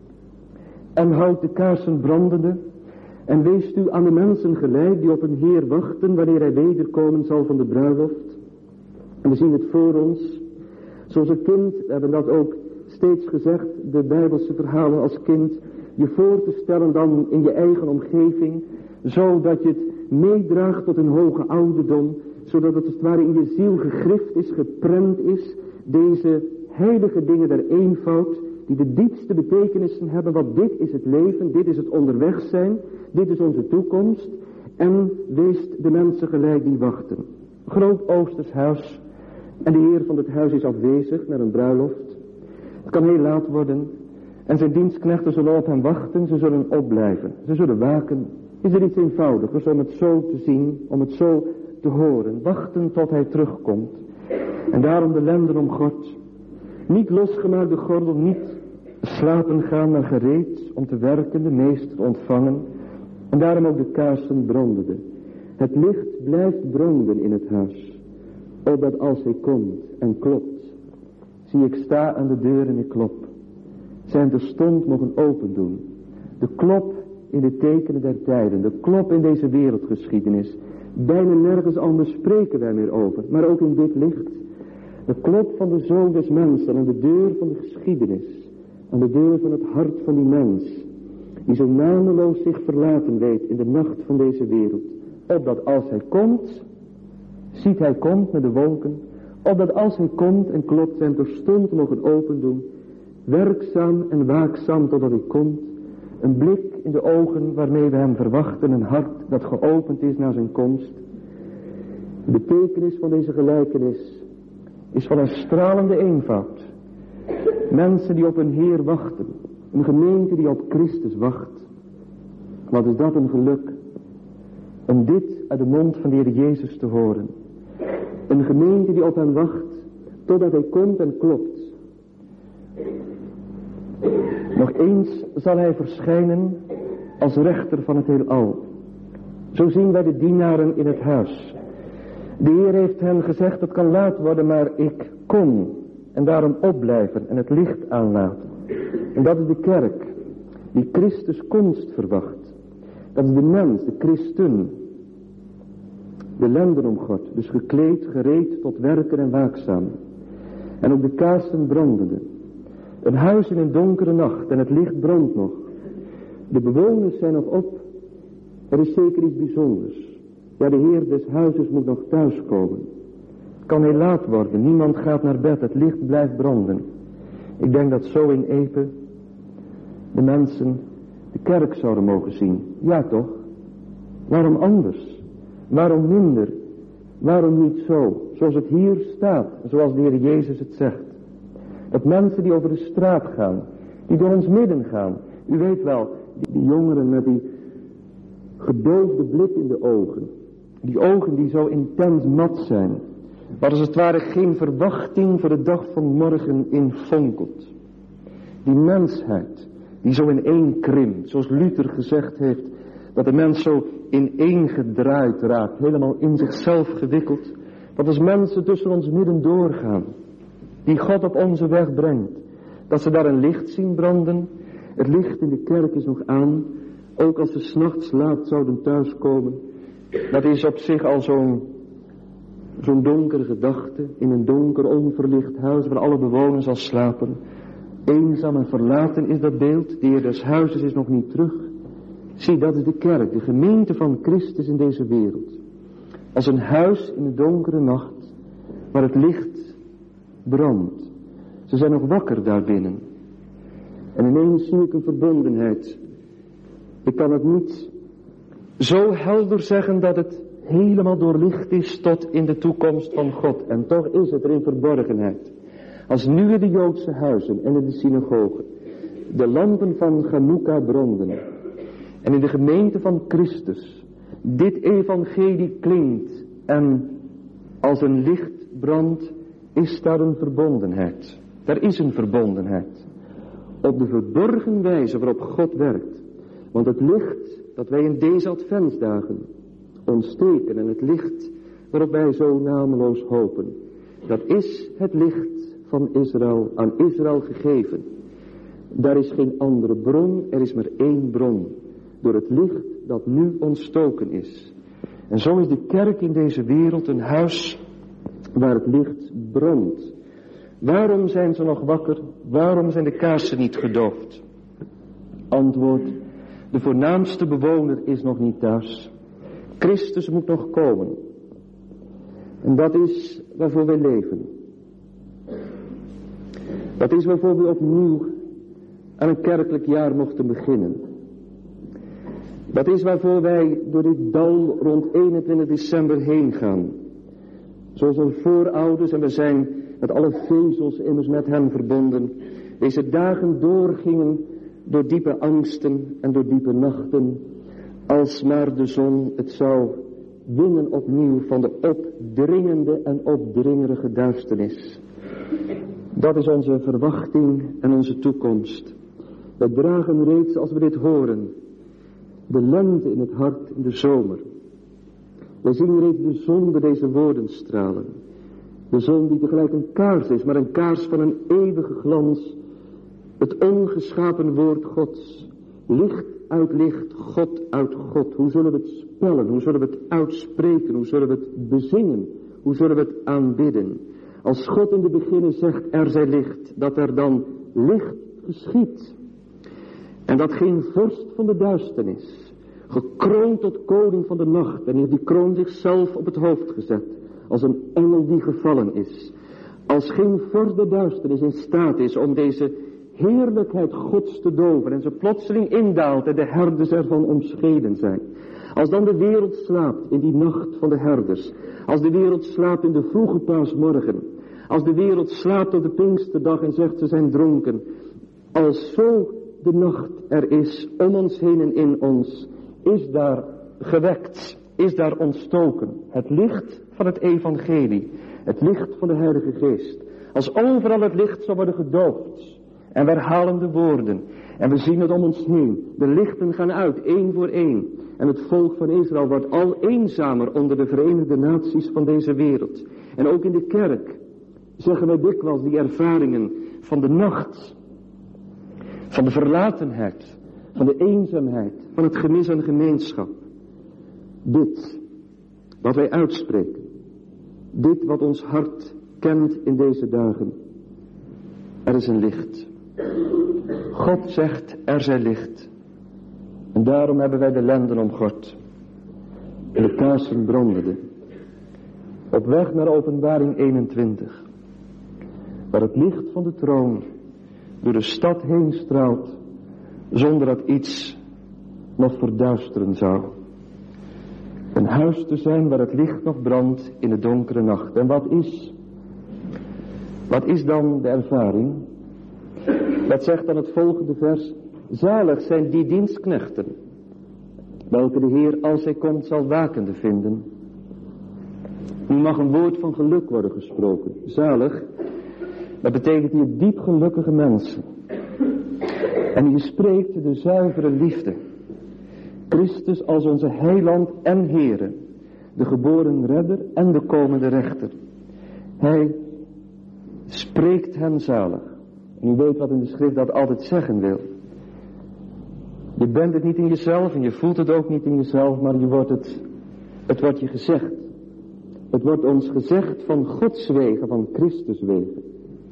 En houd de kaarsen brandende. En wees u aan de mensen gelijk die op een Heer wachten wanneer hij wederkomen zal van de bruiloft. En we zien het voor ons. Zoals een kind, we hebben dat ook steeds gezegd, de Bijbelse verhalen als kind, je voor te stellen dan in je eigen omgeving, zodat je het meedraagt tot een hoge ouderdom, zodat het als het ware in je ziel gegrift is, geprent is, deze heilige dingen der eenvoud, die de diepste betekenissen hebben, want dit is het leven, dit is het onderweg zijn, dit is onze toekomst, en wees de mensen gelijk die wachten. Groot Oosters huis. En de heer van het huis is afwezig naar een bruiloft. Het kan heel laat worden. En zijn dienstknechten zullen op hem wachten. Ze zullen opblijven. Ze zullen waken. Is er iets eenvoudigers om het zo te zien. Om het zo te horen. Wachten tot hij terugkomt. En daarom de lenden om God. Niet losgemaakt de gordel. Niet slapen gaan, maar gereed om te werken. De meester ontvangen. En daarom ook de kaarsen brandden. Het licht blijft branden in het huis. Opdat als hij komt en klopt, zie ik sta aan de deur en ik klop. Zijn terstond mogen open doen. De klop in de tekenen der tijden, de klop in deze wereldgeschiedenis. Bijna nergens anders spreken wij meer over, maar ook in dit licht. De klop van de Zoon des mensen aan de deur van de geschiedenis, aan de deur van het hart van die mens, die zo nameloos zich verlaten weet in de nacht van deze wereld. Opdat als hij komt, ziet hij komt met de wolken, opdat als hij komt en klopt zijn terstond mogen open doen, werkzaam en waakzaam totdat hij komt, een blik in de ogen waarmee we hem verwachten, een hart dat geopend is naar zijn komst. De betekenis van deze gelijkenis is van een stralende eenvoud. Mensen die op een Heer wachten, een gemeente die op Christus wacht. Wat is dat een geluk, om dit uit de mond van de Heer Jezus te horen. Een gemeente die op hem wacht, totdat hij komt en klopt. Nog eens zal hij verschijnen als rechter van het heelal. Zo zien wij de dienaren in het huis. De Heer heeft hen gezegd, het kan laat worden, maar ik kom. En daarom opblijven en het licht aanlaten. En dat is de kerk, die Christus komst verwacht. Dat is de mens, de christen. De lenden om God, dus gekleed, gereed tot werken en waakzaam. En ook de kaarsen brandende. Een huis in een donkere nacht en het licht brandt nog. De bewoners zijn nog op. Er is zeker iets bijzonders. Ja, de Heer des huizes moet nog thuiskomen. Het kan heel laat worden, niemand gaat naar bed, het licht blijft branden. Ik denk dat zo in Epe de mensen de kerk zouden mogen zien. Ja toch? Waarom anders? Waarom minder? Waarom niet zo? Zoals het hier staat, zoals de Heer Jezus het zegt. Dat mensen die over de straat gaan, die door ons midden gaan. U weet wel, die, die jongeren met die gedoofde blik in de ogen. Die ogen die zo intens mat zijn. Waar als het ware geen verwachting voor de dag van morgen in fonkelt. Die mensheid die zo ineenkrimpt, zoals Luther gezegd heeft, dat de mens zo ineengedraaid raakt, helemaal in zichzelf gewikkeld. Dat als mensen tussen ons midden doorgaan, die God op onze weg brengt, dat ze daar een licht zien branden. Het licht in de kerk is nog aan, ook als ze 's nachts laat zouden thuiskomen. Dat is op zich al zo'n zo'n donkere gedachte, in een donker onverlicht huis waar alle bewoners al slapen. Eenzaam en verlaten is dat beeld, de Heer des huizes is nog niet terug. Zie, dat is de kerk, de gemeente van Christus in deze wereld. Als een huis in de donkere nacht, waar het licht brandt. Ze zijn nog wakker daarbinnen. En ineens zie ik een verbondenheid. Ik kan het niet zo helder zeggen dat het helemaal doorlicht is tot in de toekomst van God. En toch is het er in verborgenheid. Als nu in de Joodse huizen en in de synagogen de lampen van Chanukka branden. En in de gemeente van Christus dit evangelie klinkt en als een licht brandt, is daar een verbondenheid. Er is een verbondenheid. Op de verborgen wijze waarop God werkt. Want het licht dat wij in deze adventsdagen ontsteken en het licht waarop wij zo nameloos hopen, dat is het licht van Israël, aan Israël gegeven. Daar is geen andere bron, er is maar één bron. Door het licht dat nu ontstoken is. En zo is de kerk in deze wereld een huis waar het licht brandt. Waarom zijn ze nog wakker? Waarom zijn de kaarsen niet gedoofd? Antwoord: de voornaamste bewoner is nog niet thuis. Christus moet nog komen. En dat is waarvoor wij leven. Dat is waarvoor we opnieuw aan een kerkelijk jaar mochten beginnen. Dat is waarvoor wij door dit dal rond eenentwintig december heen gaan. Zoals onze voorouders, en we zijn met alle vezels immers met hen verbonden, deze dagen doorgingen door diepe angsten en door diepe nachten, als maar de zon het zou winnen opnieuw van de opdringende en opdringerige duisternis. Dat is onze verwachting en onze toekomst. We dragen reeds, als we dit horen, de lente in het hart in de zomer. We zien reeds de zon door deze woorden stralen. De zon die tegelijk een kaars is, maar een kaars van een eeuwige glans. Het ongeschapen woord Gods. Licht uit licht, God uit God. Hoe zullen we het spellen? Hoe zullen we het uitspreken? Hoe zullen we het bezingen? Hoe zullen we het aanbidden? Als God in de beginnen zegt, er zij licht, dat er dan licht geschiet. En dat geen vorst van de duisternis, gekroond tot koning van de nacht, en heeft die kroon zichzelf op het hoofd gezet, als een engel die gevallen is. Als geen vorst der duisternis in staat is om deze heerlijkheid Gods te doven, en ze plotseling indaalt en de herders ervan omscheden zijn. Als dan de wereld slaapt in die nacht van de herders, als de wereld slaapt in de vroege paasmorgen, als de wereld slaapt op de Pinksterdag en zegt ze zijn dronken, als zo de nacht er is om ons heen en in ons, is daar gewekt, is daar ontstoken het licht van het evangelie, het licht van de Heilige Geest. Als overal het licht zou worden gedoofd en we herhalen de woorden en we zien het om ons heen, de lichten gaan uit, één voor één, en het volk van Israël wordt al eenzamer onder de Verenigde Naties van deze wereld. En ook in de kerk zeggen wij dikwijls die ervaringen van de nacht, van de verlatenheid, van de eenzaamheid, van het gemis aan gemeenschap. Dit, wat wij uitspreken, dit wat ons hart kent in deze dagen, er is een licht. God zegt, er zij licht. En daarom hebben wij de lenden omgord. En de kaarsen brandden. Op weg naar Openbaring eenentwintig. Waar het licht van de troon door de stad heen straalt, zonder dat iets nog verduisteren zou. Een huis te zijn waar het licht nog brandt in de donkere nacht. En wat is, wat is dan de ervaring? Dat zegt dan het volgende vers. Zalig zijn die dienstknechten, welke de Heer als hij komt zal wakende vinden. Nu mag een woord van geluk worden gesproken. Zalig, dat betekent hier diep gelukkige mensen. En hier spreekt de zuivere liefde. Christus als onze heiland en Heere, de geboren redder en de komende rechter. Hij spreekt hen zalig. En u weet wat in de schrift dat altijd zeggen wil. Je bent het niet in jezelf en je voelt het ook niet in jezelf, maar je wordt het, het wordt je gezegd. Het wordt ons gezegd van Gods wegen, van Christus wegen.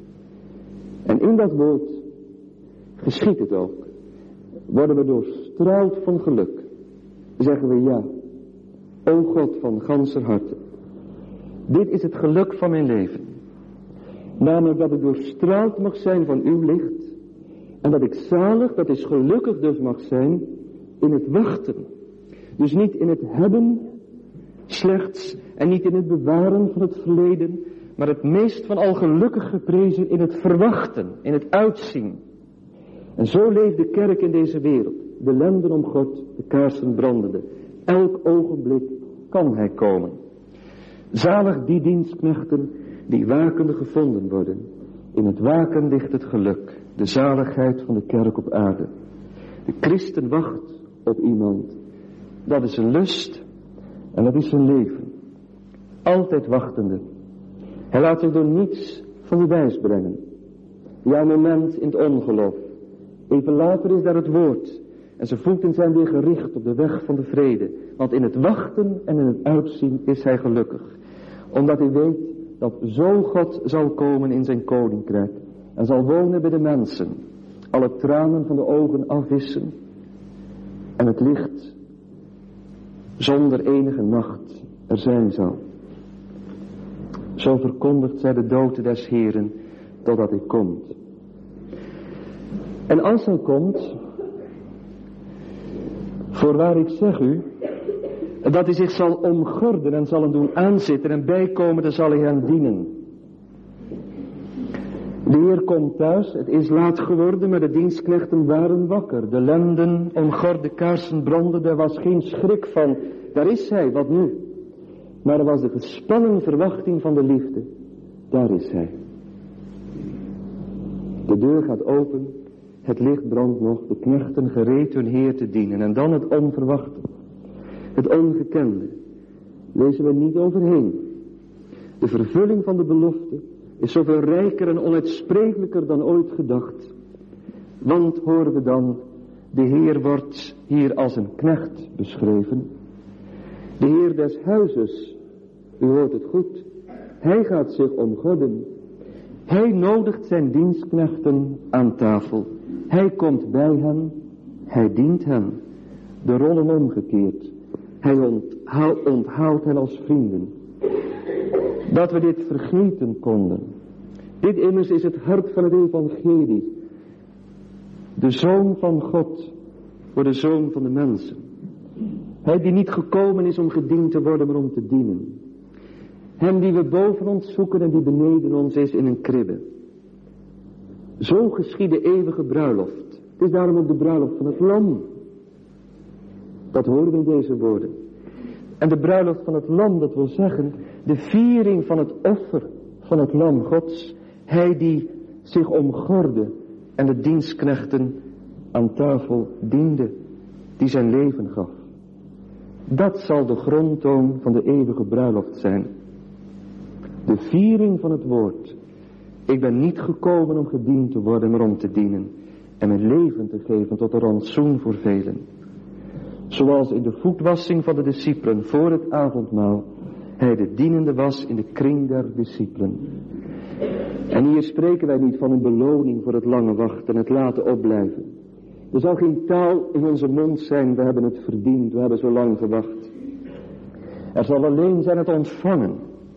En in dat woord geschiet het ook. Worden we doorstraald van geluk. Zeggen we ja. O God van ganser harte. Dit is het geluk van mijn leven. Namelijk dat ik doorstraald mag zijn van uw licht. En dat ik zalig, dat is gelukkig dus mag zijn in het wachten. Dus niet in het hebben slechts en niet in het bewaren van het verleden. Maar het meest van al gelukkig geprezen in het verwachten, in het uitzien. En zo leeft de kerk in deze wereld. De lenden om God, de kaarsen brandende. Elk ogenblik kan hij komen. Zalig die dienstknechten die wakende gevonden worden. In het waken ligt het geluk. De zaligheid van de kerk op aarde. De christen wacht op iemand. Dat is een lust en dat is zijn leven. Altijd wachtende. Hij laat zich door niets van de wijs brengen. Ja, een moment in het ongeloof. Even later is daar het woord. En zijn voeten zijn weer gericht op de weg van de vrede. Want in het wachten en in het uitzien is hij gelukkig. Omdat hij weet dat zo God zal komen in zijn koninkrijk. En zal wonen bij de mensen. Alle tranen van de ogen afwissen. En het licht zonder enige nacht er zijn zal. Zo verkondigt zij de dood des Heeren totdat hij komt. En als hij komt, voorwaar ik zeg u, dat hij zich zal omgorden en zal hem doen aanzitten en bijkomen, dan zal hij hen dienen. De Heer komt thuis, het is laat geworden, maar de dienstknechten waren wakker. De lenden omgord, de kaarsen brandden, er was geen schrik van, daar is hij, wat nu? Maar er was de gespannen verwachting van de liefde, daar is hij. De deur gaat open, het licht brandt nog, de knechten gereed hun Heer te dienen. En dan het onverwachte, het ongekende, lezen we niet overheen. De vervulling van de belofte is zoveel rijker en onuitsprekelijker dan ooit gedacht. Want horen we dan, de Heer wordt hier als een knecht beschreven. De Heer des huizes, u hoort het goed, hij gaat zich omgorden. Hij nodigt zijn dienstknechten aan tafel. Hij komt bij hen, hij dient hen. De rollen omgekeerd. Hij onthoudt, onthoudt hen als vrienden. Dat we dit vergeten konden. Dit immers is het hart van het evangelie. De Zoon van God voor de Zoon van de mensen. Hij die niet gekomen is om gediend te worden, maar om te dienen. Hem die we boven ons zoeken en die beneden ons is in een kribbe. Zo geschiet de eeuwige bruiloft. Het is daarom ook de bruiloft van het lam. Dat horen we in deze woorden. En de bruiloft van het lam, dat wil zeggen, de viering van het offer van het lam Gods. Hij die zich omgorde en de dienstknechten aan tafel diende, die zijn leven gaf. Dat zal de grondtoon van de eeuwige bruiloft zijn. De viering van het woord. Ik ben niet gekomen om gediend te worden, maar om te dienen. En mijn leven te geven tot een rantsoen voor velen. Zoals in de voetwassing van de discipelen voor het avondmaal. Hij de dienende was in de kring der discipelen. En hier spreken wij niet van een beloning voor het lange wachten en het laten opblijven. Er zal geen taal in onze mond zijn, we hebben het verdiend, we hebben zo lang gewacht. Er zal alleen zijn het ontvangen.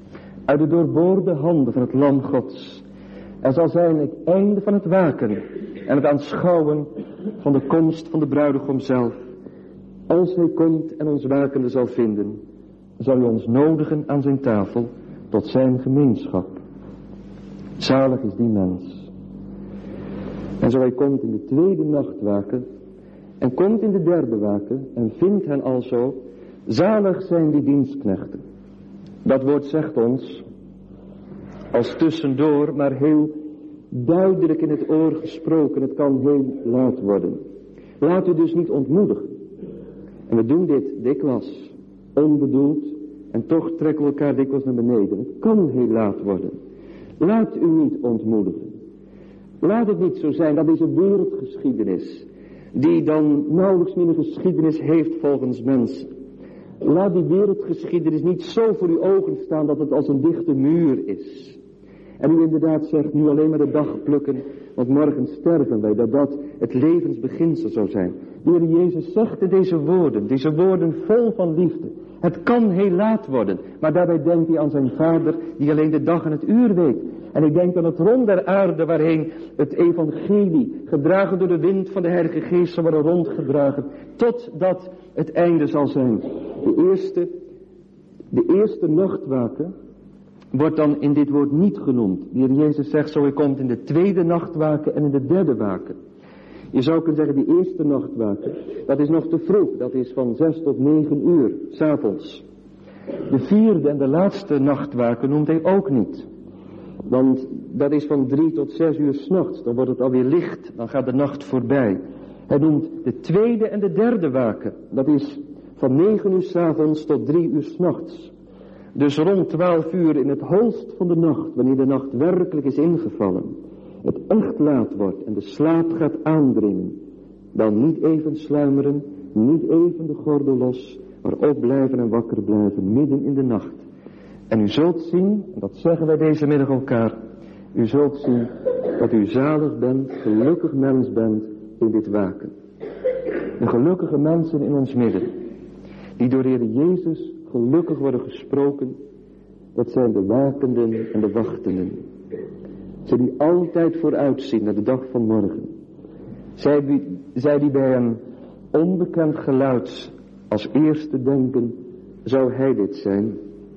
uit de doorboorde handen van het lam Gods. Er zal zijn het einde van het waken en het aanschouwen van de komst van de bruidegom zelf. Als hij komt en ons wakende zal vinden, zal hij ons nodigen aan zijn tafel tot zijn gemeenschap. Zalig is die mens. En zo hij komt in de tweede nachtwaken en komt in de derde waken en vindt hen alzo, zalig zijn die dienstknechten. Dat woord zegt ons, als tussendoor, maar heel duidelijk in het oor gesproken, het kan heel laat worden. Laat u dus niet ontmoedigen. En we doen dit dikwijls, onbedoeld, en toch trekken we elkaar dikwijls naar beneden. Het kan heel laat worden. Laat u niet ontmoedigen. Laat het niet zo zijn dat deze wereldgeschiedenis, die dan nauwelijks meer een geschiedenis heeft volgens mensen. Laat die wereldgeschiedenis niet zo voor uw ogen staan dat het als een dichte muur is. En u inderdaad zegt, nu alleen maar de dag plukken, want morgen sterven wij, dat dat het levensbeginsel zou zijn. De Heer Jezus zegt in deze woorden, deze woorden vol van liefde. Het kan heel laat worden, maar daarbij denkt hij aan zijn Vader die alleen de dag en het uur weet. En ik denk aan het rond der aarde waarheen het evangelie, gedragen door de wind van de Heilige Geest, zal worden rondgedragen, totdat het einde zal zijn. De eerste, de eerste nachtwaken wordt dan in dit woord niet genoemd. De Heer Jezus zegt zo, hij komt in de tweede nachtwaken en in de derde waken. Je zou kunnen zeggen, die eerste nachtwaken, dat is nog te vroeg. Dat is van zes tot negen uur, 's avonds. De vierde en de laatste nachtwaken noemt hij ook niet. Want dat is van drie tot zes uur 's nachts. Dan wordt het alweer licht, dan gaat de nacht voorbij. Hij noemt de tweede en de derde waken. Dat is van negen uur 's avonds tot drie uur 's nachts. Dus rond twaalf uur in het holst van de nacht, wanneer de nacht werkelijk is ingevallen, het echt laat wordt en de slaap gaat aandringen, dan niet even sluimeren, niet even de gordel los, maar opblijven en wakker blijven midden in de nacht. En u zult zien, en dat zeggen wij deze middag elkaar, u zult zien dat u zalig bent, gelukkig mens bent in dit waken. De gelukkige mensen in ons midden, die door de Heer Jezus gelukkig worden gesproken, dat zijn de wakenden en de wachtenden. Zij die altijd vooruitzien naar de dag van morgen. Zij die, zij die bij een onbekend geluid als eerste denken, zou hij dit zijn.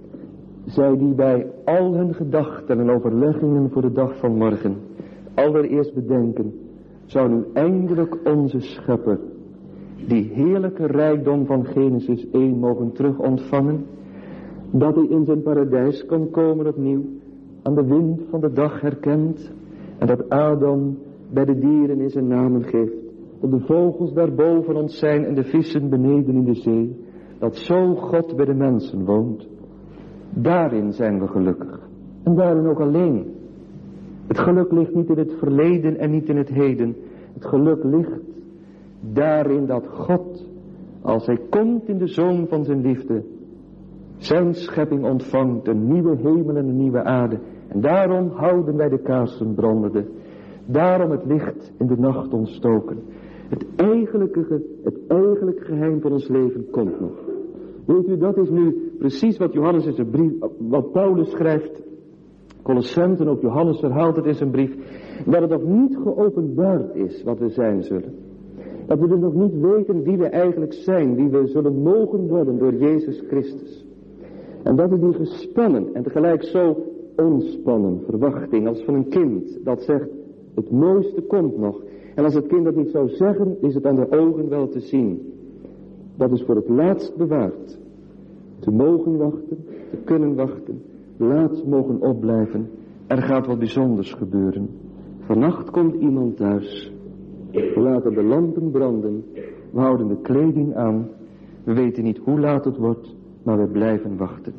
Zij die bij al hun gedachten en overleggingen voor de dag van morgen allereerst bedenken, zou nu eindelijk onze Schepper die heerlijke rijkdom van Genesis één mogen terug ontvangen, dat hij in zijn paradijs kan komen opnieuw, aan de wind van de dag herkent, en dat Adam bij de dieren in zijn namen geeft, dat de vogels daarboven ons zijn en de vissen beneden in de zee, dat zo God bij de mensen woont. Daarin zijn we gelukkig, en daarin ook alleen. Het geluk ligt niet in het verleden en niet in het heden. Het geluk ligt daarin dat God, als hij komt in de zoon van zijn liefde, zijn schepping ontvangt, een nieuwe hemel en een nieuwe aarde. En daarom houden wij de kaarsen brandende. Daarom het licht in de nacht ontstoken. Het eigenlijke, het eigenlijke geheim van ons leven komt nog. Weet u, dat is nu precies wat Johannes in zijn brief, wat Paulus schrijft. Colossenten, ook Johannes herhaalt het in zijn brief. Dat het nog niet geopenbaard is wat we zijn zullen. Dat we dus nog niet weten wie we eigenlijk zijn, wie we zullen mogen worden door Jezus Christus. En dat is die gespannen en tegelijk zo ontspannen verwachting als van een kind dat zegt, het mooiste komt nog. En als het kind dat niet zou zeggen, is het aan de ogen wel te zien. Dat is voor het laatst bewaard. Te mogen wachten, te kunnen wachten, laatst mogen opblijven. Er gaat wat bijzonders gebeuren. Vannacht komt iemand thuis. We laten de lampen branden. We houden de kleding aan. We weten niet hoe laat het wordt, maar we blijven wachten.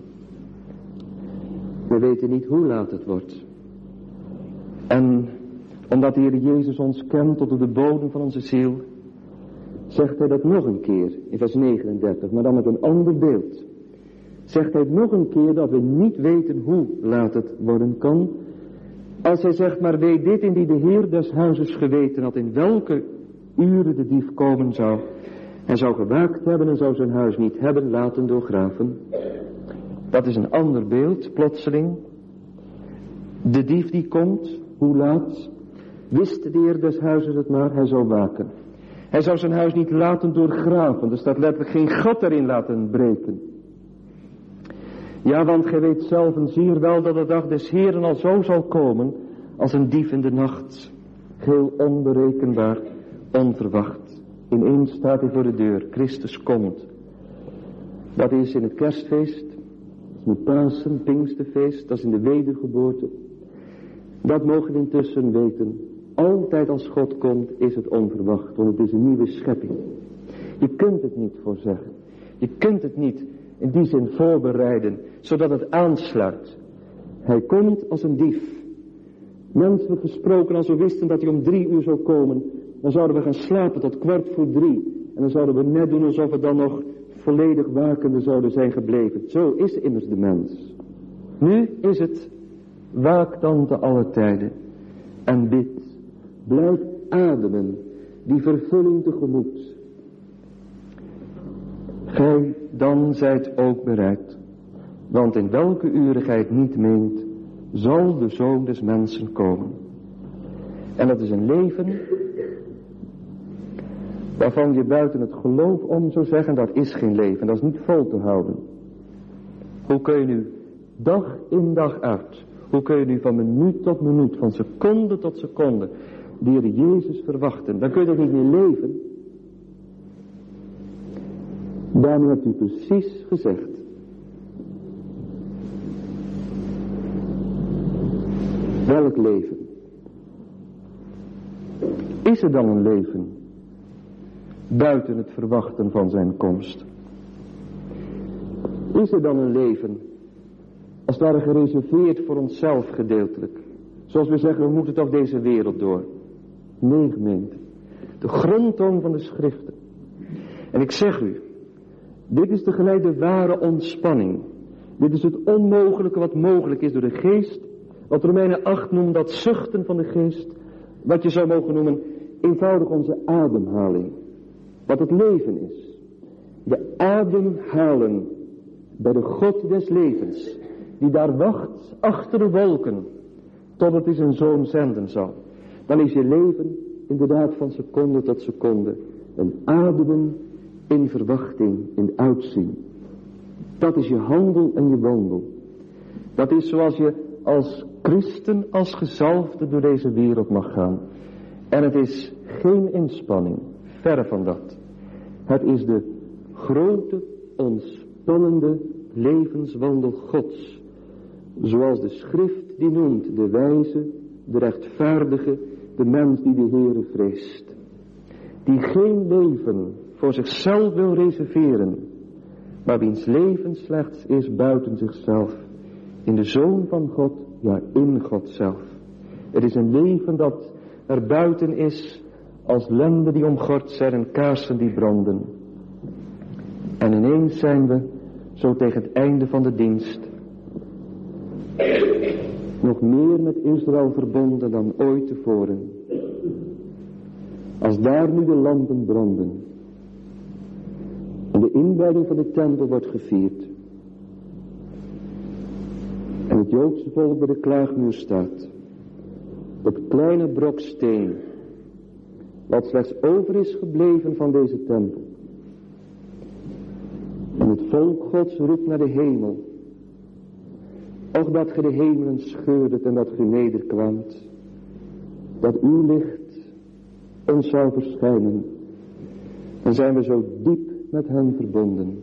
We weten niet hoe laat het wordt. En omdat de Heer Jezus ons kent tot op de bodem van onze ziel, zegt hij dat nog een keer in vers negenendertig, maar dan met een ander beeld. Zegt hij nog een keer dat we niet weten hoe laat het worden kan. Als hij zegt, maar weet dit indien de Heer des huizes geweten had in welke uren de dief komen zou. Hij zou gewaakt hebben en zou zijn huis niet hebben laten doorgraven. Dat is een ander beeld, plotseling. De dief die komt, hoe laat? Wist de heer des huizes het maar, hij zou waken. Hij zou zijn huis niet laten doorgraven, er staat letterlijk geen gat erin laten breken. Ja, want gij weet zelf en zeer wel dat de dag des Heeren al zo zal komen als een dief in de nacht. Heel onberekenbaar, onverwacht. Ineens staat hij voor de deur, Christus komt. Dat is in het kerstfeest, dat is met Pasen, Pinksterfeest, dat is in de wedergeboorte. Dat mogen we intussen weten. Altijd als God komt is het onverwacht, want het is een nieuwe schepping. Je kunt het niet voorzeggen. Je kunt het niet in die zin voorbereiden, zodat het aansluit. Hij komt als een dief. Menselijk gesproken, als we wisten dat hij om drie uur zou komen, dan zouden we gaan slapen tot kwart voor drie. En dan zouden we net doen alsof we dan nog volledig wakende zouden zijn gebleven. Zo is immers de mens. Nu is het, waak dan te alle tijden en bid. Blijf ademen, die vervulling tegemoet. Gij dan zijt ook bereid, want in welke uren gij het niet meent, zal de Zoon des Mensen komen. En dat is een leven waarvan je buiten het geloof om zou zeggen, dat is geen leven, dat is niet vol te houden. Hoe kun je nu dag in dag uit, hoe kun je nu van minuut tot minuut, van seconde tot seconde, die Heer Jezus verwachten, dan kun je toch niet meer leven. Daarom hebt u precies gezegd. Welk leven? Is er dan een leven buiten het verwachten van zijn komst? Is er dan een leven als het ware gereserveerd voor onszelf gedeeltelijk? Zoals we zeggen, we moeten toch deze wereld door. Nee, gemeente. De grondtoon van de schriften. En ik zeg u, dit is tegelijk de ware ontspanning. Dit is het onmogelijke wat mogelijk is door de geest. Wat Romeinen acht noemt dat zuchten van de geest. Wat je zou mogen noemen eenvoudig onze ademhaling. Wat het leven is. De ademhalen bij de God des levens. Die daar wacht achter de wolken. Tot het is een zoon zenden zal. Dan is je leven inderdaad van seconde tot seconde een ademen in verwachting, in uitzien. Dat is je handel en je wandel. Dat is zoals je als christen, als gezalfde door deze wereld mag gaan. En het is geen inspanning, verre van dat. Het is de grote, ontspannende levenswandel Gods. Zoals de schrift die noemt, de wijze, de rechtvaardige, de mens die de Heere vreest. Die geen leven voor zichzelf wil reserveren, maar wiens leven slechts is buiten zichzelf. In de Zoon van God, ja in God zelf. Het is een leven dat er buiten is als lenden die omgord zijn en kaarsen die branden. En ineens zijn we, zo tegen het einde van de dienst, nog meer met Israël verbonden dan ooit tevoren. Als daar nu de lampen branden en de inwijding van de tempel wordt gevierd en het Joodse volk bij de klaagmuur staat, dat kleine brok steen wat slechts over is gebleven van deze tempel, en het volk Gods roept naar de hemel, och dat ge de hemelen scheurdet en dat ge nederkwaamt, dat uw licht ons zou verschijnen, dan zijn we zo diep met hem verbonden,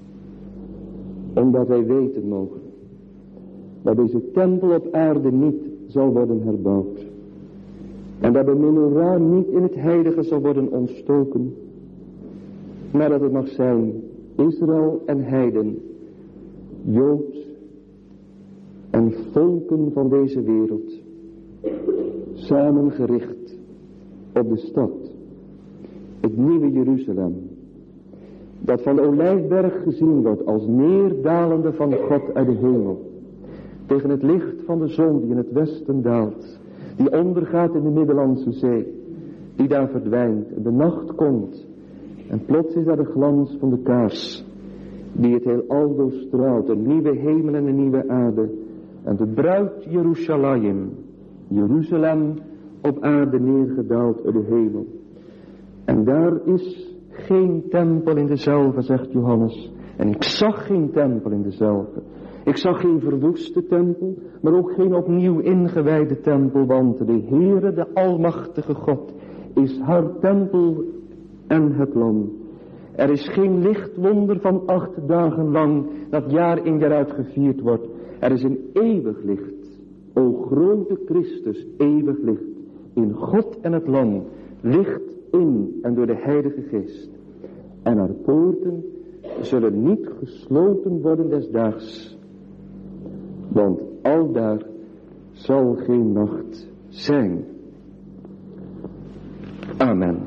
omdat wij weten mogen dat deze tempel op aarde niet zal worden herbouwd en dat de menorah niet in het heilige zal worden ontstoken, maar dat het mag zijn Israël en heiden, Jood en volken van deze wereld, samengericht op de stad, het nieuwe Jeruzalem, dat van de Olijfberg gezien wordt als neerdalende van God uit de hemel, tegen het licht van de zon die in het westen daalt, die ondergaat in de Middellandse Zee, die daar verdwijnt en de nacht komt, en plots is daar de glans van de kaars, die het heelal doorstraalt, een nieuwe hemel en een nieuwe aarde, en de bruid Jeruzalem, Jeruzalem op aarde neergedaald uit de hemel. En daar is geen tempel in dezelfde, zegt Johannes. En ik zag geen tempel in dezelfde. Ik zag geen verwoeste tempel, maar ook geen opnieuw ingewijde tempel, want de Heere, de Almachtige God, is haar tempel en het lam. Er is geen lichtwonder van acht dagen lang dat jaar in jaar uit gevierd wordt. Er is een eeuwig licht, o grote Christus, eeuwig licht, in God en het lam, licht in en door de Heilige Geest. En haar poorten zullen niet gesloten worden des daags, want aldaar zal geen nacht zijn. Amen.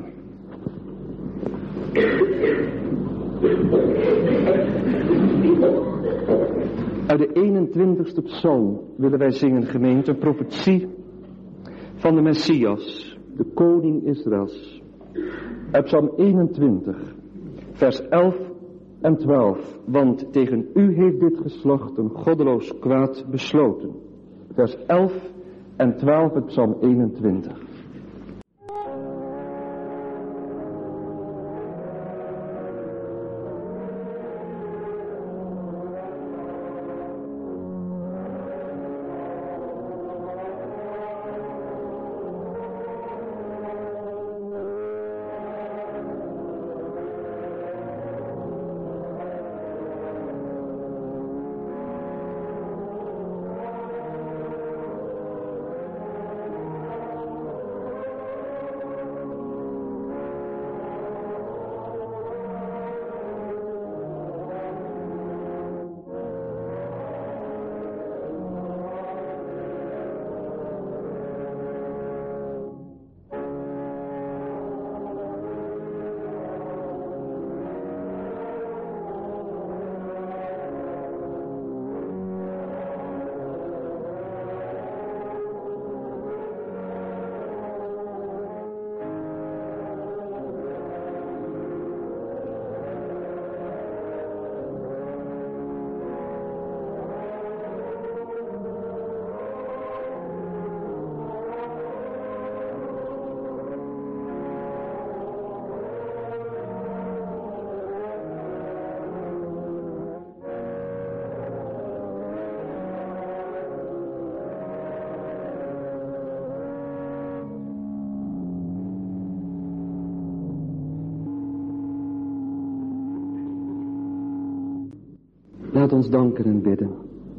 Uit de eenentwintigste psalm willen wij zingen, gemeente, een profetie van de Messias, de koning Israëls. Uit psalm eenentwintig, vers elf en twaalf. Want tegen u heeft dit geslacht een goddeloos kwaad besloten. Vers elf en twaalf uit psalm eenentwintig. Laat ons danken en bidden.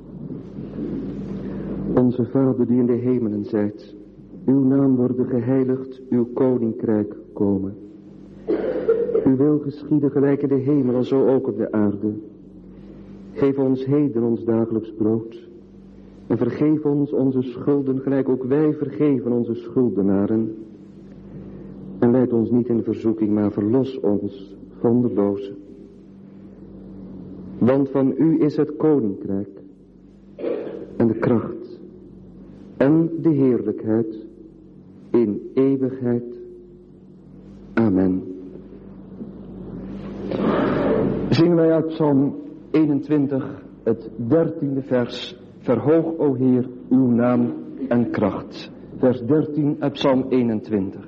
Onze Vader die in de hemelen zijt, uw naam worden geheiligd, uw koninkrijk komen. Uw wil geschieden gelijk in de hemel, zo ook op de aarde. Geef ons heden ons dagelijks brood. En vergeef ons onze schulden, gelijk ook wij vergeven onze schuldenaren. En leid ons niet in verzoeking, maar verlos ons van de boze. Want van u is het koninkrijk en de kracht en de heerlijkheid in eeuwigheid. Amen. Zingen wij uit psalm eenentwintig, het dertiende vers. Verhoog, o Heer, uw naam en kracht. Vers dertien uit psalm eenentwintig.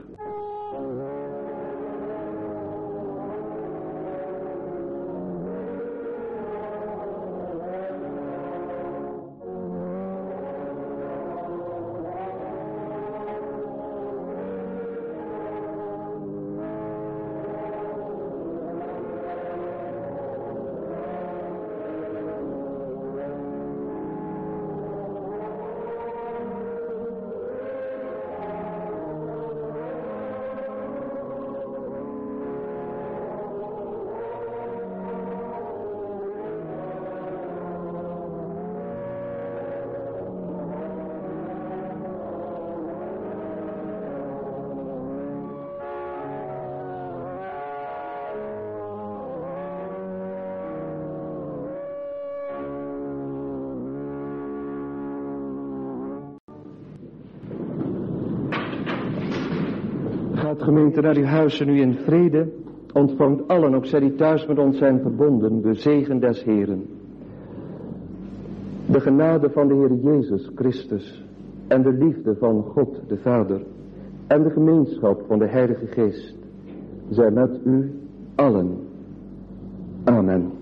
Gaat gemeente naar uw huizen nu in vrede ontvangt allen, ook zij die thuis met ons zijn verbonden, de zegen des Heeren. De genade van de Heer Jezus Christus en de liefde van God de Vader en de gemeenschap van de Heilige Geest zijn met u allen. Amen.